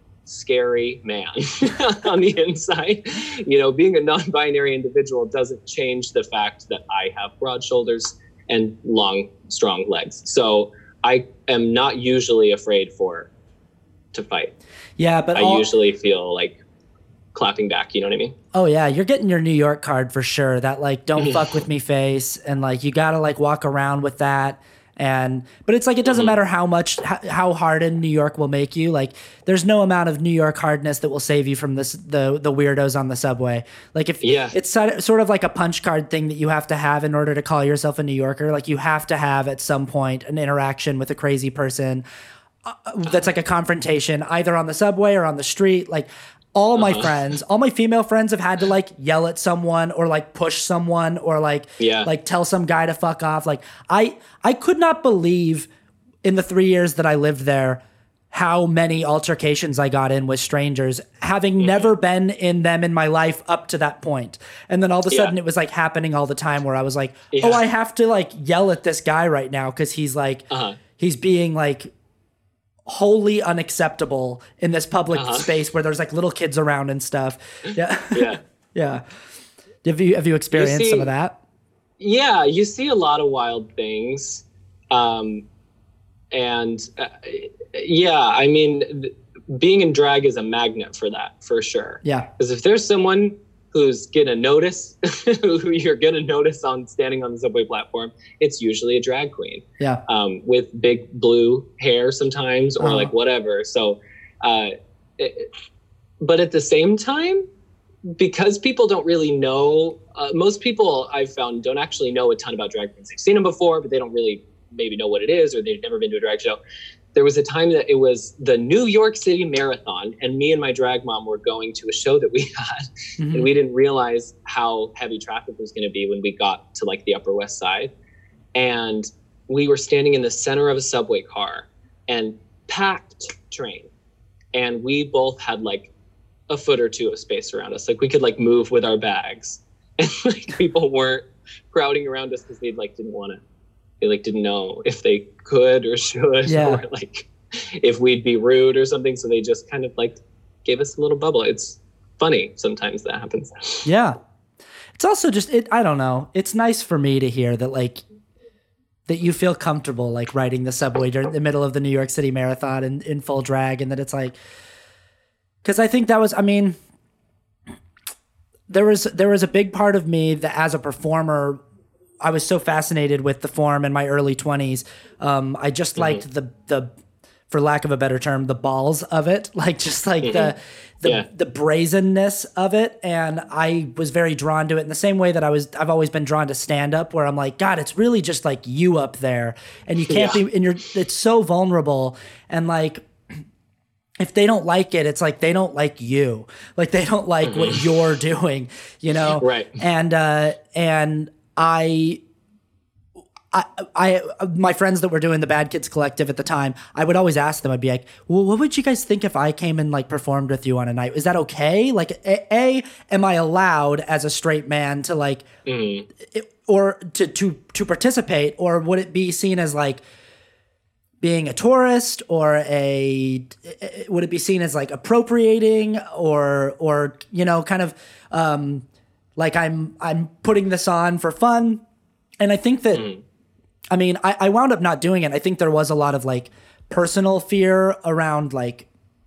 scary man on the inside. You know, being a non-binary individual doesn't change the fact that I have broad shoulders and long, strong legs. So I am not usually afraid for to fight. Yeah, but I all, usually feel like clapping back. You know what I mean? Oh yeah, you're getting your New York card for sure. That like don't fuck with me face, and like you gotta like walk around with that. And but it's like it doesn't mm-hmm. matter how much how hardened New York will make you. Like there's no amount of New York hardness that will save you from this the the weirdos on the subway. Like if yeah. it's sort of like a punch card thing that you have to have in order to call yourself a New Yorker. Like you have to have at some point an interaction with a crazy person uh, that's like a confrontation either on the subway or on the street. Like all my uh-huh. friends, all my female friends have had to like yell at someone or like push someone or like yeah. like tell some guy to fuck off. Like I I could not believe in the three years that I lived there how many altercations I got in with strangers, having mm-hmm. never been in them in my life up to that point. And then all of a sudden yeah. it was like happening all the time where I was like, yeah. oh, I have to like yell at this guy right now because he's like, uh-huh. he's being like wholly unacceptable in this public uh-huh. space where there's like little kids around and stuff. Yeah. Yeah. yeah. Have you, have you experienced you see, some of that? Yeah. You see a lot of wild things. Um, and uh, yeah, I mean, th- being in drag is a magnet for that, for sure. Yeah. Because if there's someone who's gonna notice, who you're gonna notice on standing on the subway platform, it's usually a drag queen. Yeah. Um, with big blue hair sometimes, or uh-huh. like whatever. So, uh, it, but at the same time, because people don't really know, uh, most people I've found don't actually know a ton about drag queens. They've seen them before, but they don't really maybe know what it is, or they've never been to a drag show. There was a time that it was the New York City Marathon, and me and my drag mom were going to a show that we had, mm-hmm. and we didn't realize how heavy traffic was going to be when we got to like the Upper West Side. And we were standing in the center of a subway car and packed train. And we both had like a foot or two of space around us. Like we could like move with our bags, and like people weren't crowding around us because they like didn't want to. They like didn't know if they could or should, yeah. or like if we'd be rude or something. So they just kind of like gave us a little bubble. It's funny sometimes that happens. Yeah. It's also just, it, I don't know. It's nice for me to hear that like, that you feel comfortable like riding the subway during the middle of the New York City Marathon in, in full drag. And that it's like, cause I think that was, I mean, there was, there was a big part of me that as a performer, I was so fascinated with the form in my early twenties. Um, I just mm-hmm. liked the, the, for lack of a better term, the balls of it, like just like mm-hmm. the, the, yeah. the brazenness of it. And I was very drawn to it in the same way that I was, I've always been drawn to stand up, where I'm like, God, it's really just like you up there, and you can't yeah. be, and you're, it's so vulnerable. And like, if they don't like it, it's like they don't like you. Like they don't like mm-hmm. what you're doing, you know? Right. And, uh, and, I, I, I, my friends that were doing the Bad Kids Collective at the time, I would always ask them, I'd be like, well, what would you guys think if I came and like performed with you on a night? Is that okay? Like, A, a am I allowed as a straight man to like, mm. it, or to, to, to participate, or would it be seen as like being a tourist, or a, would it be seen as like appropriating, or, or, you know, kind of, um, like I'm I'm putting this on for fun. And I think that, mm. I mean, I, I wound up not doing it. I think there was a lot of like personal fear around like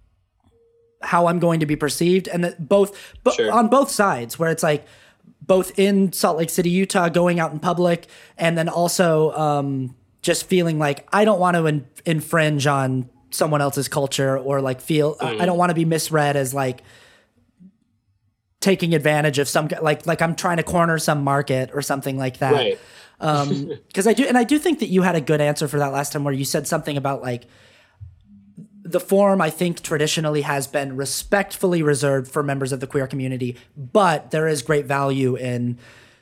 how I'm going to be perceived. And that both, bo- sure. on both sides, where it's like both in Salt Lake City, Utah, going out in public, and then also um, just feeling like I don't want to in- infringe on someone else's culture, or like feel, mm. I don't want to be misread as like, taking advantage of some, like, like I'm trying to corner some market or something like that. Right. Um, cause I do, and I do think that you had a good answer for that last time, where you said something about like the forum, I think traditionally has been respectfully reserved for members of the queer community, but there is great value in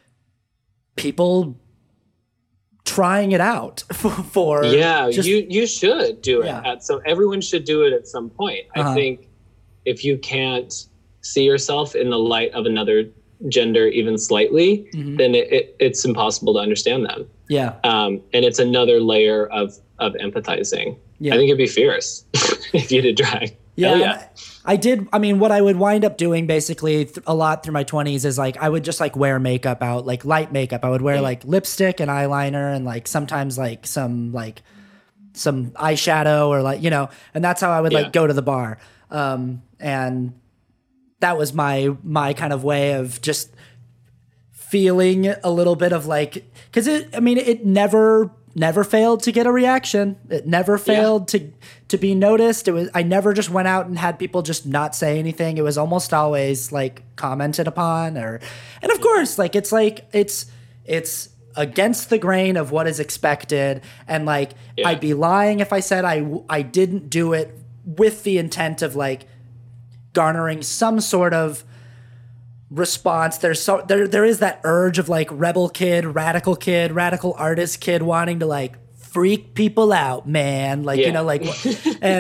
people trying it out for, for yeah, just, you, you should do it. Yeah. At so everyone should do it at some point. Uh-huh. I think if you can't see yourself in the light of another gender even slightly, mm-hmm. then it, it, it's impossible to understand them. Yeah. Um, and it's another layer of of empathizing. Yeah. I think it'd be fierce if you did drag. Yeah, yeah. I did. I mean, what I would wind up doing basically th- a lot through my twenties is like I would just like wear makeup out, like light makeup. I would wear mm-hmm. like lipstick and eyeliner, and like sometimes like some like some eyeshadow, or like, you know, and that's how I would yeah. like go to the bar. Um, and that was my my kind of way of just feeling a little bit of like, because it, I mean, it never never failed to get a reaction. It never failed yeah. to to be noticed. It was, I never just went out and had people just not say anything. It was almost always like commented upon, or, and of course, like it's like it's it's against the grain of what is expected, and like yeah. I'd be lying if I said I I didn't do it with the intent of like garnering some sort of response. There's so there there is that urge of like rebel kid, radical kid, radical artist kid wanting to like freak people out, man. Like, yeah. you know, like, and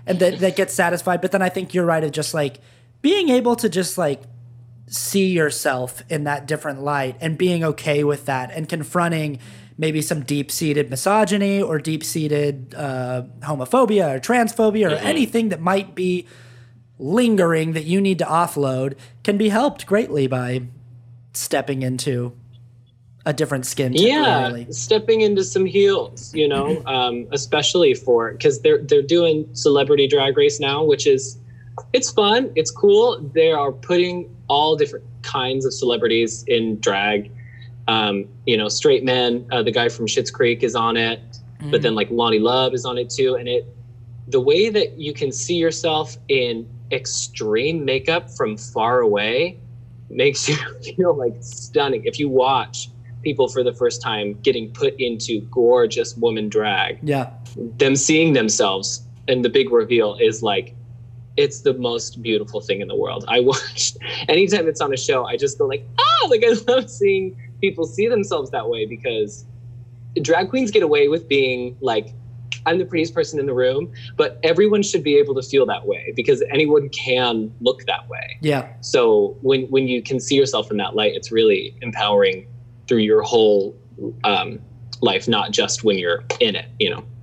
and that, that gets satisfied. But then I think you're right of just like being able to just like see yourself in that different light and being okay with that and confronting maybe some deep-seated misogyny or deep-seated uh, homophobia or transphobia or mm-hmm. anything that might be lingering that you need to offload can be helped greatly by stepping into a different skin temporarily. Yeah, stepping into some heels, you know, um, especially for, because they're they're doing Celebrity Drag Race now, which is, it's fun, it's cool. They are putting all different kinds of celebrities in drag. Um, you know, straight men, uh, the guy from Schitt's Creek is on it, mm. but then like Lonnie Love is on it too. And it, the way that you can see yourself in extreme makeup from far away makes you feel like stunning. If you watch people for the first time getting put into gorgeous woman drag, yeah, them seeing themselves and the big reveal is like, it's the most beautiful thing in the world. I watch anytime it's on a show, I just go like, ah, like I love seeing people see themselves that way, because drag queens get away with being like, I'm the prettiest person in the room, but everyone should be able to feel that way because anyone can look that way. Yeah. So when, when you can see yourself in that light, it's really empowering through your whole um, life, not just when you're in it, you know?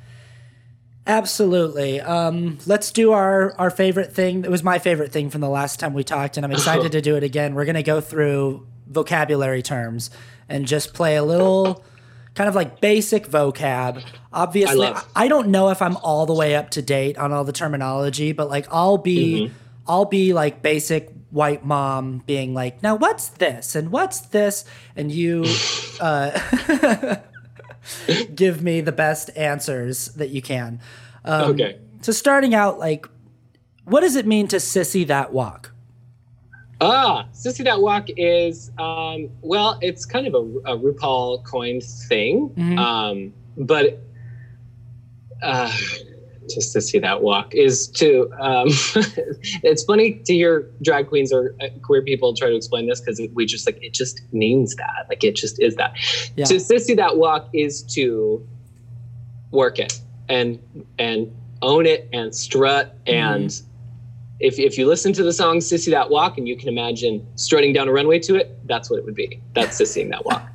Absolutely. Um, let's do our, our favorite thing. It was my favorite thing from the last time we talked, and I'm excited to do it again. We're going to go through vocabulary terms and just play a little kind of like basic vocab. Obviously, I, I don't know if I'm all the way up to date on all the terminology, but like I'll be, mm-hmm. I'll be like basic white mom being like, now what's this? And what's this? And you, uh, give me the best answers that you can. Um, okay. So starting out, like, what does it mean to sissy that walk? Ah, sissy that walk is, um, well, it's kind of a, a RuPaul coined thing. Mm-hmm. Um, but uh, to sissy that walk is to, um, it's funny to hear drag queens or queer people try to explain this because we just like, it just means that. Like, it just is that. Yeah. To sissy that walk is to work it and and own it and strut. And mm. if if you listen to the song Sissy That Walk and you can imagine strutting down a runway to it, that's what it would be. That's sissying that walk.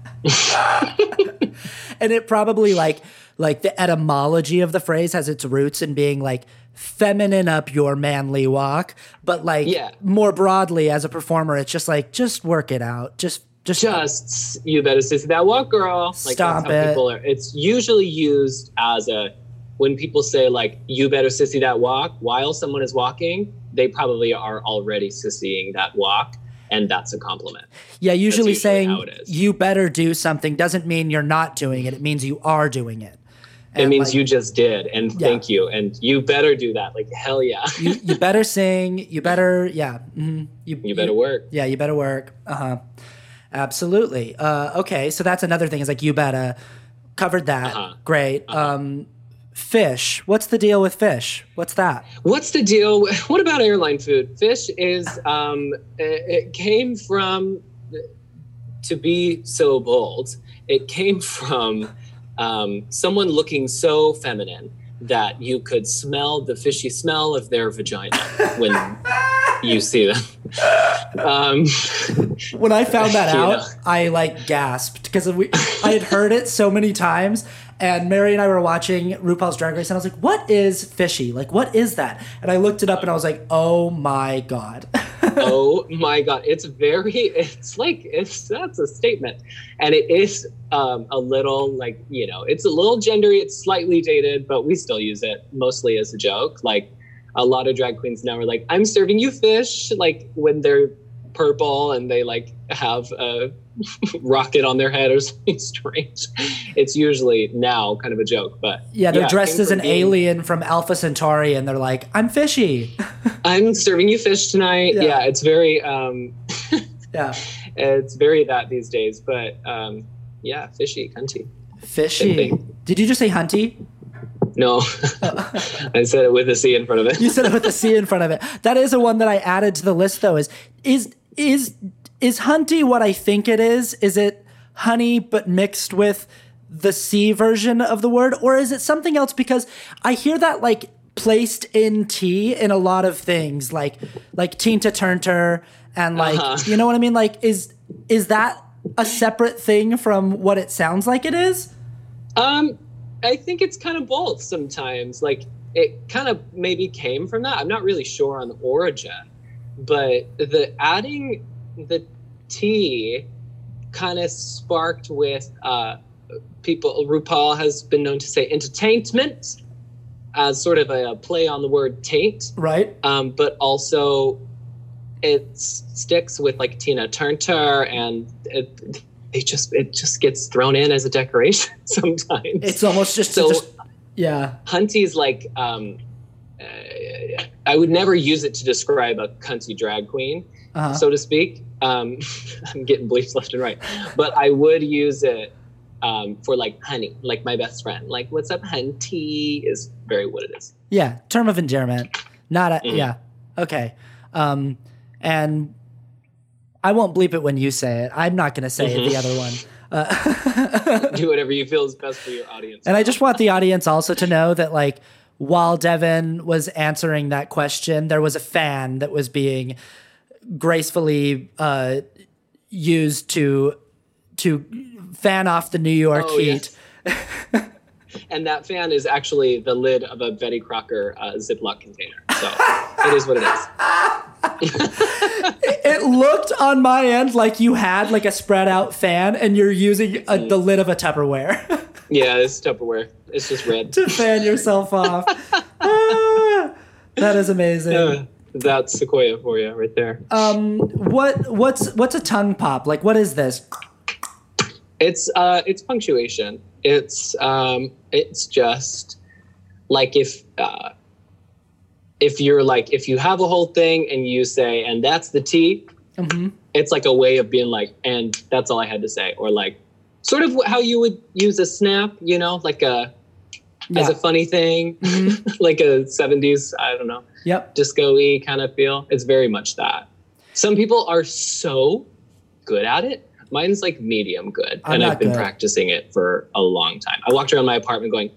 And it probably like like the etymology of the phrase has its roots in being like feminine up your manly walk, but like yeah. more broadly as a performer, it's just like, just work it out. Just, just, just you better sissy that walk, girl. Like stop that's how it. People are, it's usually used as a, when people say like, you better sissy that walk while someone is walking, they probably are already sissying that walk. And that's a compliment. Yeah, usually, usually saying you better do something doesn't mean you're not doing it. It means you are doing it. And it means like, you just did, and yeah. thank you, and you better do that. Like, hell yeah. you, you better sing. You better, yeah. Mm-hmm. You, you better you, work. Yeah, you better work. Uh-huh. Absolutely. Uh, okay, so that's another thing is like, you better. Covered that. Uh-huh. Great. Uh-huh. Um, fish. What's the deal with fish? What's that? What's the deal? What about airline food? Fish is, um, it came from, to be so bold, it came from um, someone looking so feminine that you could smell the fishy smell of their vagina when you see them. Um, when I found that out, know. I like gasped because we I had heard it so many times. And Mary and I were watching RuPaul's Drag Race, and I was like, what is fishy? Like, what is that? And I looked it up, and I was like, oh, my God. Oh, my God. It's very, it's like, it's that's a statement. And it is um, a little, like, you know, it's a little gendery. It's slightly dated, but we still use it mostly as a joke. Like, a lot of drag queens now are like, I'm serving you fish, like, when they're purple and they, like, have a rocket on their head or something strange. It's usually now kind of a joke, but yeah, they're yeah, dressed as an being, alien from Alpha Centauri, and they're like, "I'm fishy. I'm serving you fish tonight." Yeah, yeah it's very, um, yeah, it's very that these days. But um, yeah, fishy, hunty, fishy. Did you just say hunty? No, I said it with a C in front of it. You said it with a C in front of it. That is a one that I added to the list, though. Is is is. Is hunty what I think it is? Is it honey but mixed with the C version of the word? Or is it something else? Because I hear that like placed in tea in a lot of things, like like Tina Turner and like Uh-huh. you know what I mean? Like is is that a separate thing from what it sounds like it is? Um, I think it's kind of both sometimes. Like it kind of maybe came from that. I'm not really sure on the origin, but the adding the tea kind of sparked with uh, people. RuPaul has been known to say entertainment as sort of a play on the word taint, Right. um, but also it s- sticks with like Tina Turner, and it, it just it just gets thrown in as a decoration sometimes. It's almost just, So- just yeah. Hunty's like um, uh, I would never use it to describe a cunty drag queen, Uh-huh. so to speak. Um, I'm getting bleeped left and right, but I would use it um, for like honey, like my best friend. Like, what's up, Hunty? Is very what it is. Yeah, term of endearment. Not a Mhm. yeah. Okay. Um and I won't bleep it when you say it. I'm not going to say it the Mhm. other one. Uh, Do whatever you feel is best for your audience. and I just want the audience also to know that like while Devin was answering that question, there was a fan that was being gracefully uh used to to fan off the New York Oh, heat. yes. And that fan is actually the lid of a Betty Crocker uh, Ziploc container. So it is what it is. It looked on my end like you had like a spread out fan and you're using a, the lid of a Tupperware Yeah, it's Tupperware. It's just red. to fan yourself off. Ah, that is amazing. Uh, that's Sequoia for you right there. Um, what what's what's a tongue pop? Like what is this? It's uh, it's punctuation. It's um, it's just like if uh, if you're like if you have a whole thing and you say and that's the T. Mm-hmm. It's like a way of being like and that's all I had to say, or like sort of how you would use a snap, you know, like a Yeah. as a funny thing, Mhm. like a seventies, I don't know, Yep. disco-y kind of feel. It's very much that. Some people are so good at it. Mine's like medium good. I'm and not I've been good. practicing it for a long time. I walked around my apartment going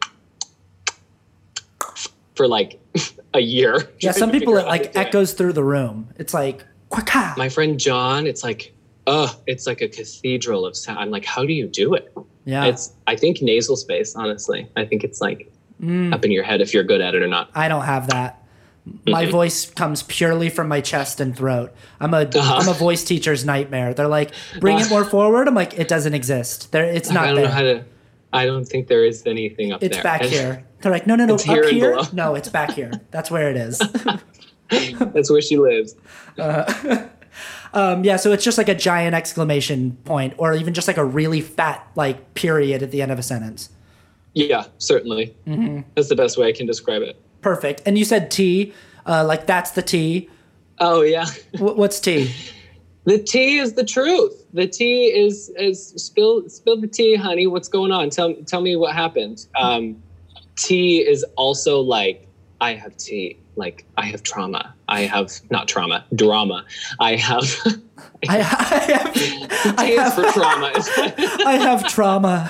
for like a year. Yeah, trying some to people figure it out how to like do it. echoes through the room. It's like quaka. My friend John, it's like, oh, it's like a cathedral of sound. I'm like, how do you do it? Yeah. It's, I think nasal space, honestly. I think it's like Mm, up in your head if you're good at it or not. I don't have that. My Mhm. voice comes purely from my chest and throat. I'm a Uh-huh. am a voice teacher's nightmare. They're like, bring it more forward. I'm like, it doesn't exist. There, it's I not don't there. know how to, I don't think there is anything up It's there. back here. They're like, no, no, no, It's up here and here. below. No, it's back here. That's where it is. That's where she lives. um, yeah, so it's just like a giant exclamation point, or even just like a really fat like period at the end of a sentence. Yeah, certainly. Mm-hmm. That's the best way I can describe it. Perfect. And you said T, uh, like that's the T. Oh, yeah. W- what's T? The tea is the truth. The tea is is spill spill the tea, honey. What's going on? Tell tell me what happened. Um, tea is also like I have tea. Like I have trauma. I have not trauma, drama. I have. I, I have, I tea is have, for trauma. I have trauma.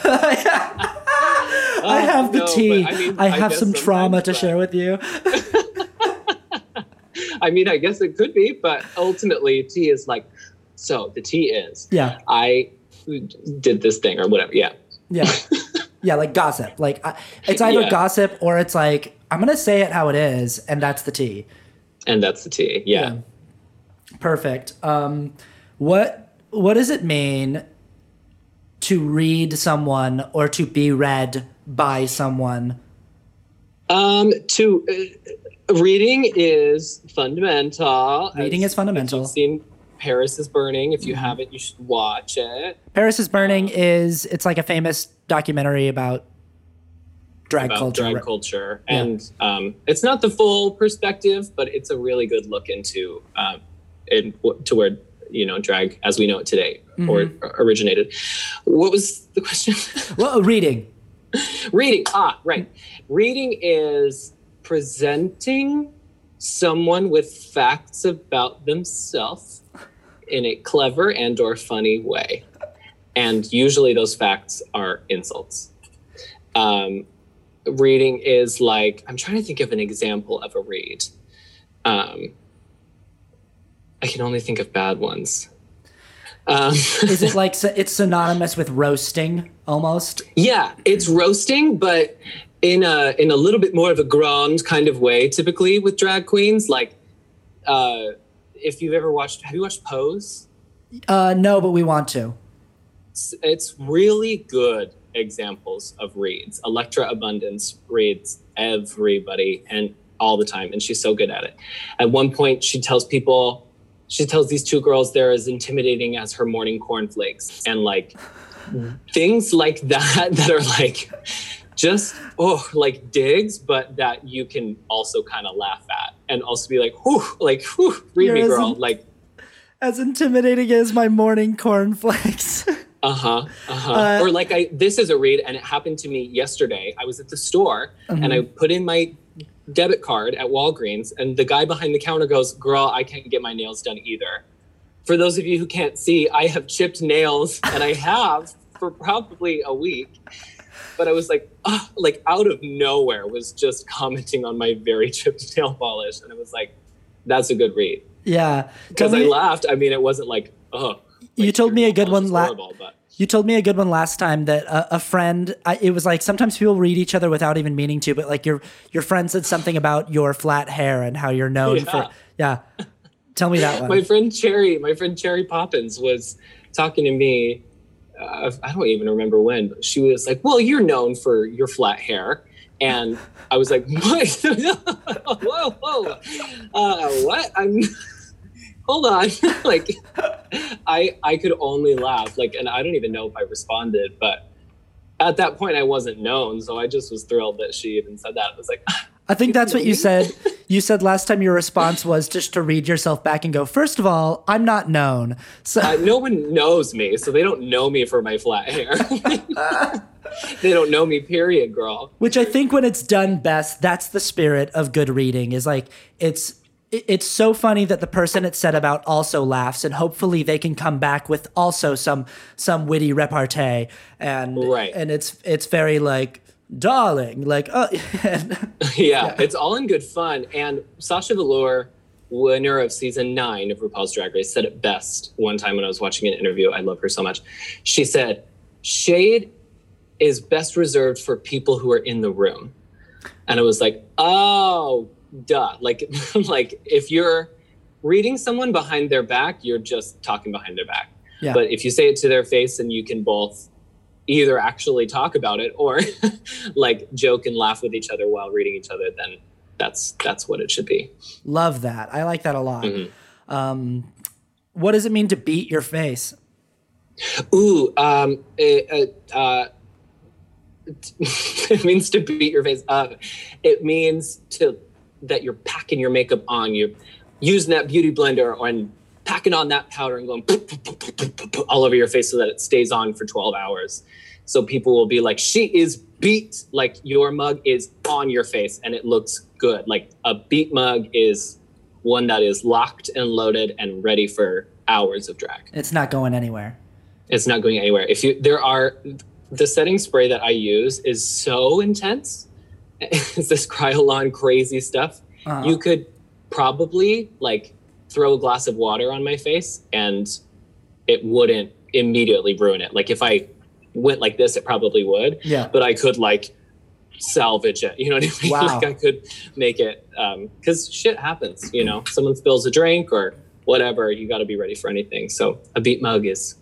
I have the no, but tea. I mean, I I have guess some trauma sometimes, to but- share with you. I mean, I guess it could be, but ultimately, tea is like. So the tea is. Yeah. I did this thing or whatever. Yeah. Yeah. Yeah, like gossip. Like I, it's either Yeah. gossip or it's like I'm going to say it how it is and that's the tea. And that's the tea. Yeah. Perfect. Um what what does it mean to read someone or to be read by someone? Um, to uh, reading is fundamental. Reading As- is fundamental. If you've seen Paris is Burning. If you haven't, you should watch it. Paris is Burning is it's like a famous documentary about drag About culture. drag culture, Yeah. and um, it's not the full perspective, but it's a really good look into um, in, to where you know drag as we know it today or originated. What was the question? Well, reading. Reading. Ah, right. Reading is presenting someone with facts about themselves in a clever and or funny way. And usually those facts are insults. Um, reading is like, I'm trying to think of an example of a read. Um, I can only think of bad ones. Um, is it like it's synonymous with roasting almost? Yeah, it's roasting, but in a in a little bit more of a grand kind of way. Typically with drag queens, like uh, if you've ever watched, have you watched Pose? Uh, no, but we want to. It's, it's really good examples of reads. Electra Abundance reads everybody and all the time, and she's so good at it. At one point, she tells people. She tells these two girls they're as intimidating as her morning cornflakes, and like things like that that are like just oh like digs, but that you can also kind of laugh at and also be like, whew, like whew, read You're me, girl. In, like as intimidating as my morning cornflakes. uh-huh. Uh-huh. Uh, or like I this is a read, and it happened to me yesterday. I was at the store mm-hmm. and I put in my debit card at Walgreens, and the guy behind the counter goes, girl, I can't get my nails done either. For those of you who can't see, I have chipped nails, and I have for probably a week. But I was like, oh, like out of nowhere was just commenting on my very chipped nail polish. And I was like, that's a good read. Yeah. Because I laughed. I mean, it wasn't like, oh. Like, you told me a good one last but You told me a good one last time that a, a friend, I, it was like sometimes people read each other without even meaning to, but like your your friend said something about your flat hair and how you're known yeah. for, yeah. Tell me that one. My friend Cherry, my friend Cherry Poppins was talking to me, uh, I don't even remember when, but she was like, well, you're known for your flat hair. And I was like, what? whoa, whoa. Uh, what? I'm... Hold on. like I I could only laugh. Like, and I don't even know if I responded, but at that point I wasn't known. So I just was thrilled that she even said that. I was like, I think that's what you said. You said last time your response was just to read yourself back and go, first of all, I'm not known. So uh, no one knows me, so they don't know me for my flat hair. They don't know me, period, girl. Which I think when it's done best, that's the spirit of good reading, is like, it's It's so funny that the person it said about also laughs, and hopefully they can come back with also some some witty repartee, and right. and it's it's very like, darling, like oh and, yeah, yeah, it's all in good fun. And Sasha Velour, winner of season nine of RuPaul's Drag Race, said it best one time when I was watching an interview. I love her so much. She said, "Shade is best reserved for people who are in the room," and I was like, oh. Duh. Like, like if you're reading someone behind their back, you're just talking behind their back. Yeah. But if you say it to their face and you can both either actually talk about it or like joke and laugh with each other while reading each other, then that's that's what it should be. Love that. I like that a lot. Mm-hmm. Um, what does it mean to beat your face? Ooh, um, it, uh, it means to beat your face. Uh, it means to that you're packing your makeup on, you're using that beauty blender and packing on that powder and going all over your face so that it stays on for twelve hours. So people will be like, she is beat, like your mug is on your face and it looks good. Like a beat mug is one that is locked and loaded and ready for hours of drag. It's not going anywhere. It's not going anywhere. If you, there are, the setting spray that I use is so intense. It's this Kryolan crazy stuff. Uh-huh. You could probably like throw a glass of water on my face and it wouldn't immediately ruin it. Like if I went like this, it probably would. Yeah. But I could like salvage it. You know what I mean? Wow. Like I could make it um, because shit happens. You know, someone spills a drink or whatever. You got to be ready for anything. So a beat mug is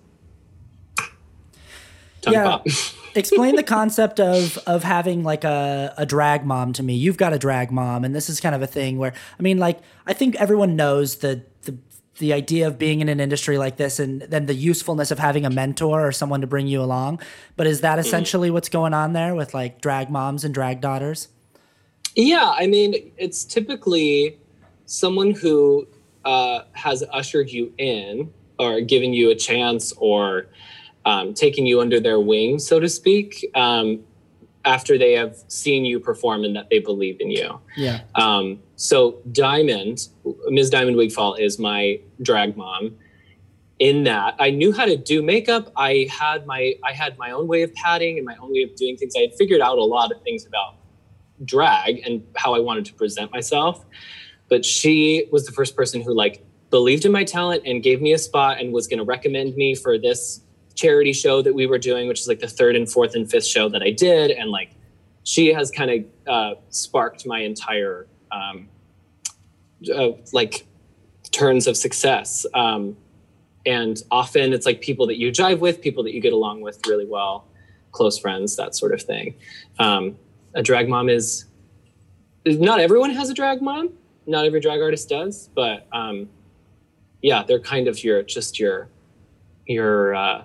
tongue yeah. pop. Explain the concept of of having like a, a drag mom to me. You've got a drag mom, and this is kind of a thing where, I mean, like, I think everyone knows the the the idea of being in an industry like this, and then the usefulness of having a mentor or someone to bring you along. But is that essentially what's going on there with like drag moms and drag daughters? Yeah, I mean, it's typically someone who uh, has ushered you in or given you a chance or Um, taking you under their wing, so to speak, um, after they have seen you perform and that they believe in you. Yeah. Um, so Diamond, Miz Diamond Wigfall is my drag mom. In that, I knew how to do makeup. I had my I had my own way of padding and my own way of doing things. I had figured out a lot of things about drag and how I wanted to present myself. But she was the first person who like believed in my talent and gave me a spot and was going to recommend me for this charity show that we were doing, which is like the third and fourth and fifth show that I did. And like, she has kind of uh, sparked my entire um, uh, like turns of success. Um, and often it's like people that you jive with, people that you get along with really well, close friends, that sort of thing. Um, a drag mom is, not everyone has a drag mom. Not every drag artist does, but um, yeah, they're kind of your, just your, your uh,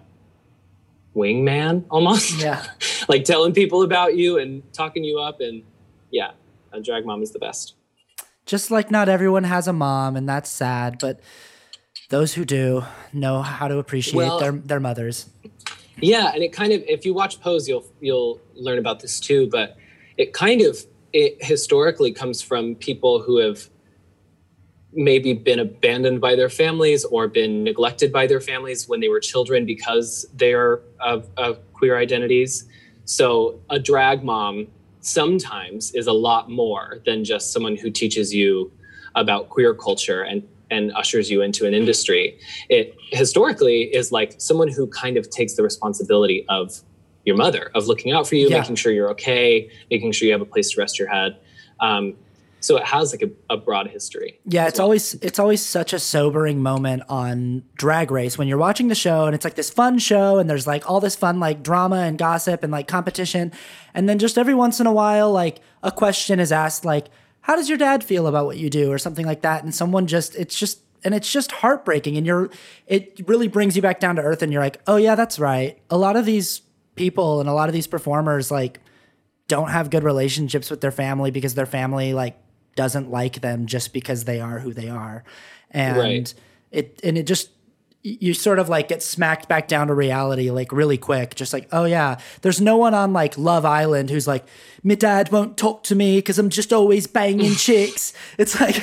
wingman almost. Yeah. Like telling people about you and talking you up. And yeah, a drag mom is the best. Just like not everyone has a mom, and that's sad, but those who do know how to appreciate well, their, their mothers. Yeah. And it kind of, if you watch Pose, you'll, you'll learn about this too, but it kind of, it historically comes from people who have maybe been abandoned by their families or been neglected by their families when they were children because they are of, of queer identities. So a drag mom sometimes is a lot more than just someone who teaches you about queer culture and, and ushers you into an industry. It historically is like someone who kind of takes the responsibility of your mother, of looking out for you, yeah. making sure you're okay, making sure you have a place to rest your head. Um, so it has like a, a broad history. Yeah, it's well. always it's always such a sobering moment on Drag Race when you're watching the show and it's like this fun show and there's like all this fun like drama and gossip and like competition. And then just every once in a while, like a question is asked like, how does your dad feel about what you do or something like that? And someone just, it's just, and it's just heartbreaking. And you're, it really brings you back down to earth and you're like, oh yeah, that's right. A lot of these people and a lot of these performers like don't have good relationships with their family because their family like doesn't like them just because they are who they are. And right. it, and it just, you sort of like get smacked back down to reality like really quick. Just like, oh yeah, there's no one on like Love Island who's like, my dad won't talk to me because I'm just always banging chicks. It's like,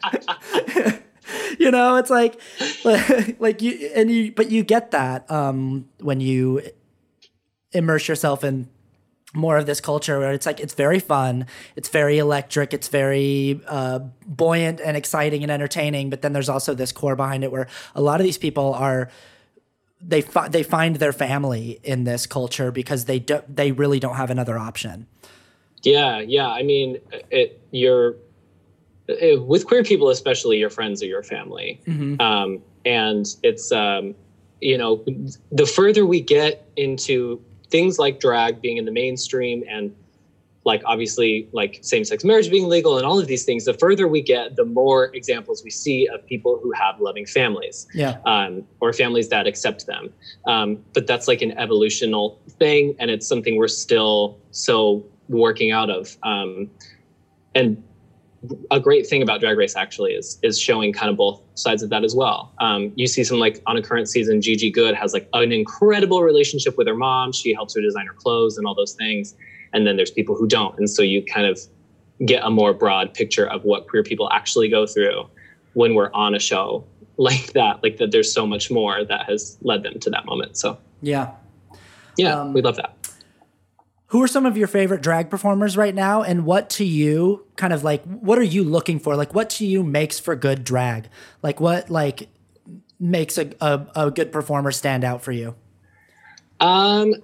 you know, it's like, like you, and you, but you get that um, when you immerse yourself in more of this culture where it's like, it's very fun. It's very electric. It's very uh, buoyant and exciting and entertaining. But then there's also this core behind it where a lot of these people are, they, fi- they find their family in this culture because they do, they really don't have another option. Yeah. Yeah. I mean, it, you're it, with queer people, especially your friends are your family. Mm-hmm. Um, and it's, um, you know, the further we get into things like drag being in the mainstream and like obviously like same-sex marriage being legal and all of these things, the further we get, the more examples we see of people who have loving families, yeah, um, or families that accept them. Um, but that's like an evolutional thing, and it's something we're still so working out of. Um, and a great thing about Drag Race actually is is showing kind of both sides of that as well. Um, you see some like on a current season, Gigi Good has like an incredible relationship with her mom. She helps her design her clothes and all those things. And then there's people who don't. And so you kind of get a more broad picture of what queer people actually go through when we're on a show like that, like that there's so much more that has led them to that moment. So yeah, yeah, um, we love that. Who are some of your favorite drag performers right now? And what to you kind of like, what are you looking for? Like what to you makes for good drag? Like what like makes a, a, a good performer stand out for you? Um,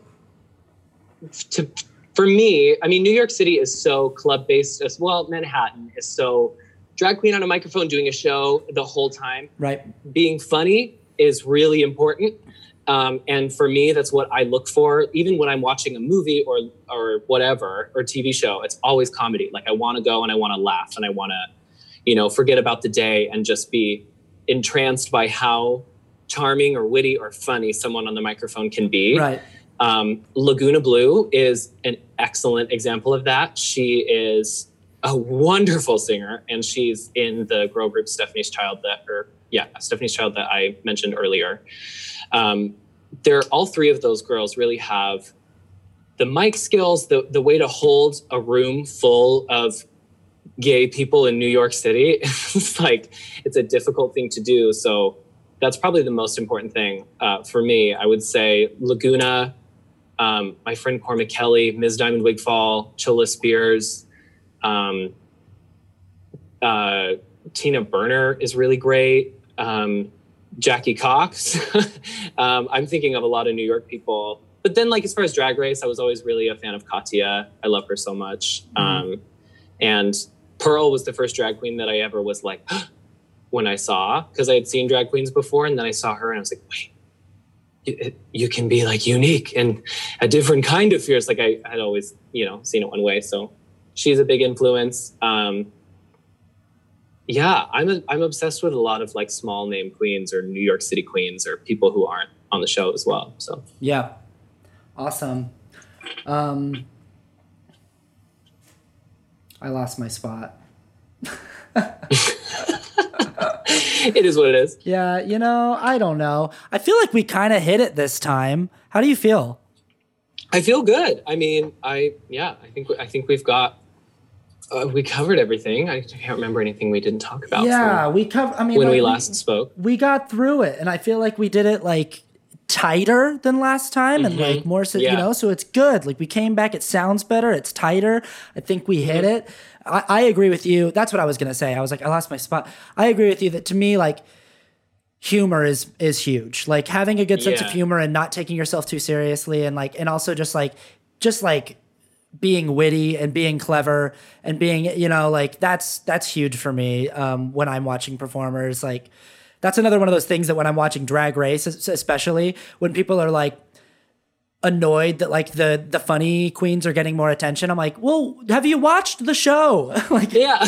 to, for me, I mean, New York City is so club based as well. Manhattan is so drag queen on a microphone doing a show the whole time. Right. Being funny is really important. Um, and for me, that's what I look for. Even when I'm watching a movie or or whatever, or T V show, it's always comedy. Like I want to go and I want to laugh and I want to, you know, forget about the day and just be entranced by how charming or witty or funny someone on the microphone can be. Right. Um, Laguna Blue is an excellent example of that. She is a wonderful singer, and she's in the girl group Stephanie's Child that, or yeah, Stephanie's Child that I mentioned earlier. Um, they're all three of those girls really have the mic skills, the the way to hold a room full of gay people in New York City. It's like, it's a difficult thing to do. So that's probably the most important thing uh, for me. I would say Laguna, um, my friend Cormac Kelly, Miz Diamond Wigfall, Chola Spears, Um, uh, Tina Burner is really great. Um, Jackie Cox. um, I'm thinking of a lot of New York people. But then, like, as far as Drag Race, I was always really a fan of Katya. I love her so much. Mm-hmm. Um, and Pearl was the first drag queen that I ever was like, when I saw, because I had seen drag queens before, and then I saw her and I was like, wait, you, you can be like unique and a different kind of fierce. Like I had always, you know, seen it one way. So she's a big influence. Um, yeah, I'm a, I'm obsessed with a lot of like small name queens or New York City queens or people who aren't on the show as well. So yeah, awesome. Um, I lost my spot. It is what it is. Yeah, you know, I don't know. I feel like we kind of hit it this time. How do you feel? I feel good. I mean, I yeah, I think I think we've got uh, we covered everything. I can't remember anything we didn't talk about. Yeah, we covered. I mean, when like, we last we, spoke, we got through it, and I feel like we did it like tighter than last time, and mm-hmm. like more, so, yeah. you know. So it's good. Like we came back. It sounds better. It's tighter. I think we hit mm-hmm. it. I, I agree with you. That's what I was gonna say. I was like, I lost my spot. I agree with you that to me, like, humor is is huge. Like having a good sense yeah. of humor and not taking yourself too seriously, and like, and also just like, just like being witty and being clever and being, you know, like that's that's huge for me. Um, when I'm watching performers, like that's another one of those things that when I'm watching Drag Race, especially when people are like annoyed that like the the funny queens are getting more attention, I'm like, well, have you watched the show? Like, yeah.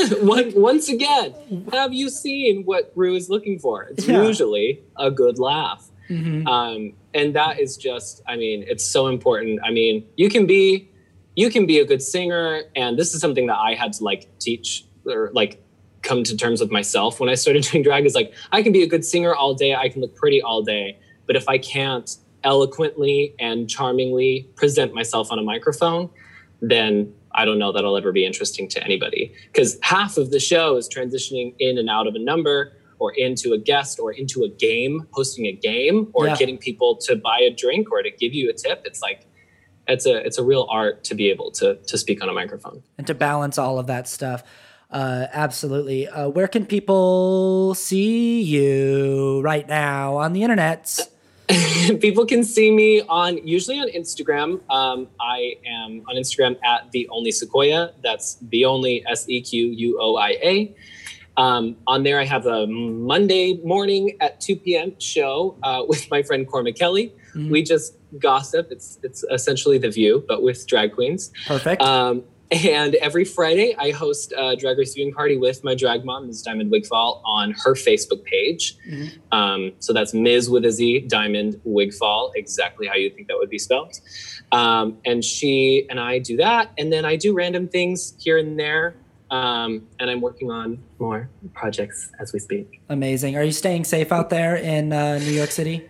Once again, have you seen what Rue is looking for? It's yeah. usually a good laugh. Mm-hmm. Um, and that is just, I mean, it's so important. I mean, you can be you can be a good singer, and this is something that I had to like teach or like come to terms with myself when I started doing drag. Is like, I can be a good singer all day, I can look pretty all day, but if I can't eloquently and charmingly present myself on a microphone, then I don't know that I'll ever be interesting to anybody. Because half of the show is transitioning in and out of a number or into a guest or into a game, hosting a game or yeah. getting people to buy a drink or to give you a tip. It's like, it's a it's a real art to be able to to speak on a microphone. And to balance all of that stuff. Uh, absolutely. Uh, where can people see you right now on the internet? People can see me on usually on Instagram. Um, I am on Instagram at the only Sequoia. That's the only S E Q U O I A. Um, on there, I have a Monday morning at two p.m. show uh, with my friend Cormac Kelly. Mm-hmm. We just gossip. It's it's essentially The View, but with drag queens. Perfect. Um, And every Friday, I host a Drag Race viewing party with my drag mom, Miz Diamond Wigfall, on her Facebook page. Mm-hmm. Um, so that's Miz with a Z, Diamond Wigfall, exactly how you think that would be spelled. Um, and she and I do that. And then I do random things here and there. Um, and I'm working on more projects as we speak. Amazing. Are you staying safe out there in uh, New York City?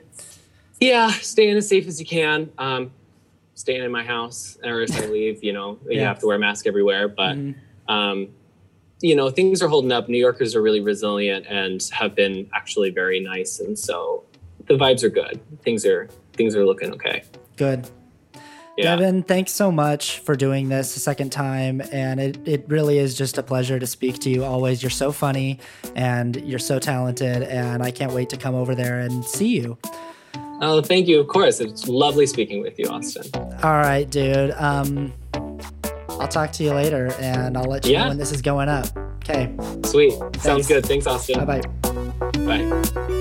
Yeah, staying as safe as you can. Um, staying in my house, or if I leave, you know, you yeah. have to wear a mask everywhere. But, mm-hmm. um, you know, things are holding up. New Yorkers are really resilient and have been actually very nice. And so the vibes are good. Things are things are looking okay. Good. Yeah. Devin, thanks so much for doing this a second time. And it, it really is just a pleasure to speak to you always. You're so funny and you're so talented. And I can't wait to come over there and see you. Oh, thank you. Of course. It's lovely speaking with you, Austin. All right, dude. Um, I'll talk to you later, and I'll let you yeah. know when this is going up. Okay. Sweet. Thanks. Sounds good. Thanks, Austin. Bye-bye. Bye.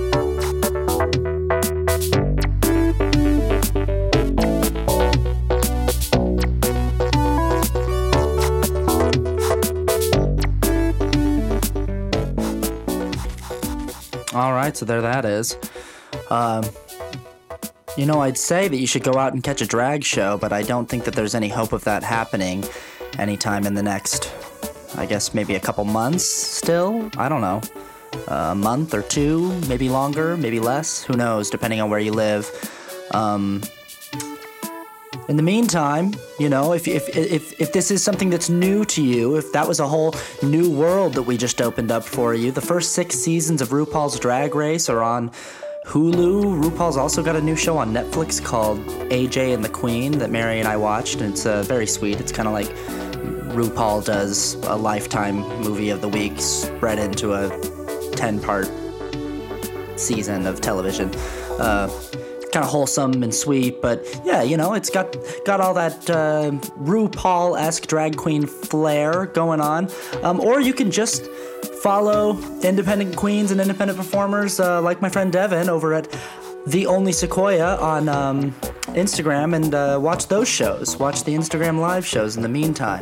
All right, so there that is. Um... You know, I'd say that you should go out and catch a drag show, but I don't think that there's any hope of that happening anytime in the next, I guess, maybe a couple months still? I don't know. A month or two, maybe longer, maybe less. Who knows, depending on where you live. Um, in the meantime, you know, if, if, if, if this is something that's new to you, if that was a whole new world that we just opened up for you, the first six seasons of RuPaul's Drag Race are on Hulu. RuPaul's also got a new show on Netflix called A J and the Queen that Mary and I watched, and it's uh, very sweet. It's kind of like RuPaul does a Lifetime movie of the week spread into a ten-part season of television. Uh, kind of wholesome and sweet, but yeah, you know, it's got got all that uh, RuPaul-esque drag queen flair going on. Um, or you can just follow independent queens and independent performers uh, like my friend Devin over at The Only Sequoia on um, Instagram and uh, watch those shows. Watch the Instagram live shows in the meantime.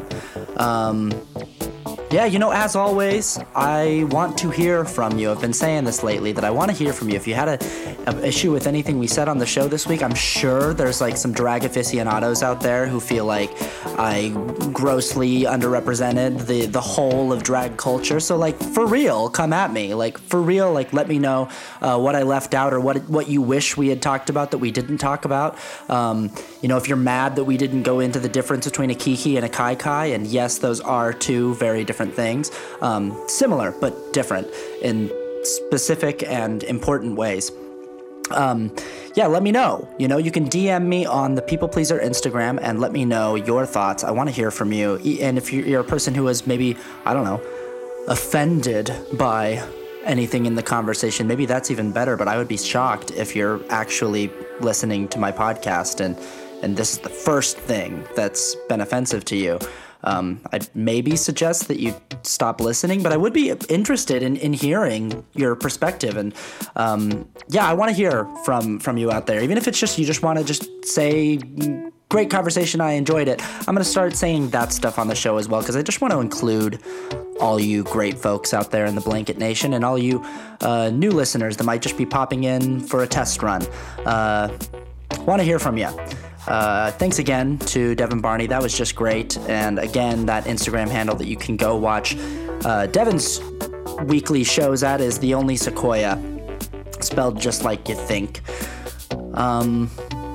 Um, yeah, you know, as always, I want to hear from you. I've been saying this lately, that I want to hear from you. If you had a, a issue with anything we said on the show this week, I'm sure there's like some drag aficionados out there who feel like I grossly underrepresented the, the whole of drag culture. So like, for real, come at me. Like, for real, like, let me know uh, what I left out or what what you wish we had talked about that we didn't talk about. Um, you know, if you're mad that we didn't go into the difference between a Kiki and a Kai Kai, and yes, those are two very different things, um, similar but different in specific and important ways. Um, yeah, let me know. You know, you can D M me on the People Pleaser Instagram and let me know your thoughts. I want to hear from you. And if you're a person who is maybe, I don't know, offended by anything in the conversation, maybe that's even better, but I would be shocked if you're actually listening to my podcast and, and this is the first thing that's been offensive to you. Um, I'd maybe suggest that you stop listening, but I would be interested in, in hearing your perspective. And um, yeah, I want to hear from, from you out there, even if it's just you just want to just say, great conversation, I enjoyed it. I'm going to start saying that stuff on the show as well, because I just want to include all you great folks out there in the Blanket Nation and all you uh, new listeners that might just be popping in for a test run. Uh, want to hear from you. Uh, thanks again to Devin Barney. That was just great. And again, that Instagram handle that you can go watch uh, Devin's weekly shows at is The Only Sequoia, spelled just like you think. Um,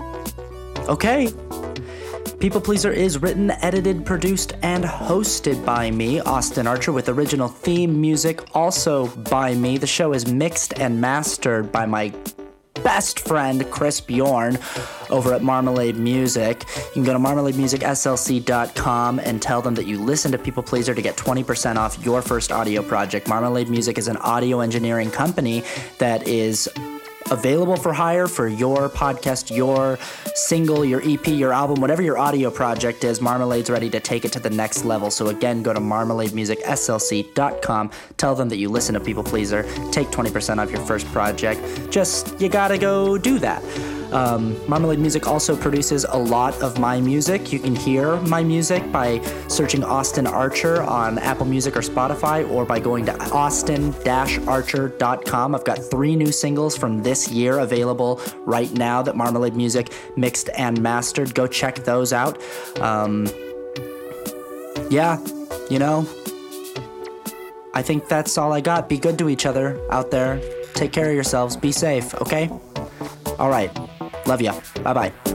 okay. People Pleaser is written, edited, produced, and hosted by me, Austin Archer, with original theme music also by me. The show is mixed and mastered by my best friend Chris Bjorn over at Marmalade Music. You can go to marmalade music s l c dot com and tell them that you listen to People Pleaser to get twenty percent off your first audio project. Marmalade Music is an audio engineering company that is available for hire for your podcast, your single, your E P, your album, whatever your audio project is. Marmalade's ready to take it to the next level. So again, go to marmalade music s l c dot com. Tell them that you listen to People Pleaser. Take twenty percent off your first project. Just, you gotta go do that. Um, Marmalade Music also produces a lot of my music. You can hear my music by searching Austin Archer on Apple Music or Spotify, or by going to austin dash archer dot com. I've got three new singles from this year available right now that Marmalade Music mixed and mastered. Go check those out. Um, yeah, you know, I think that's all I got. Be good to each other out there. Take care of yourselves. Be safe, okay? All right. Love ya. Bye-bye.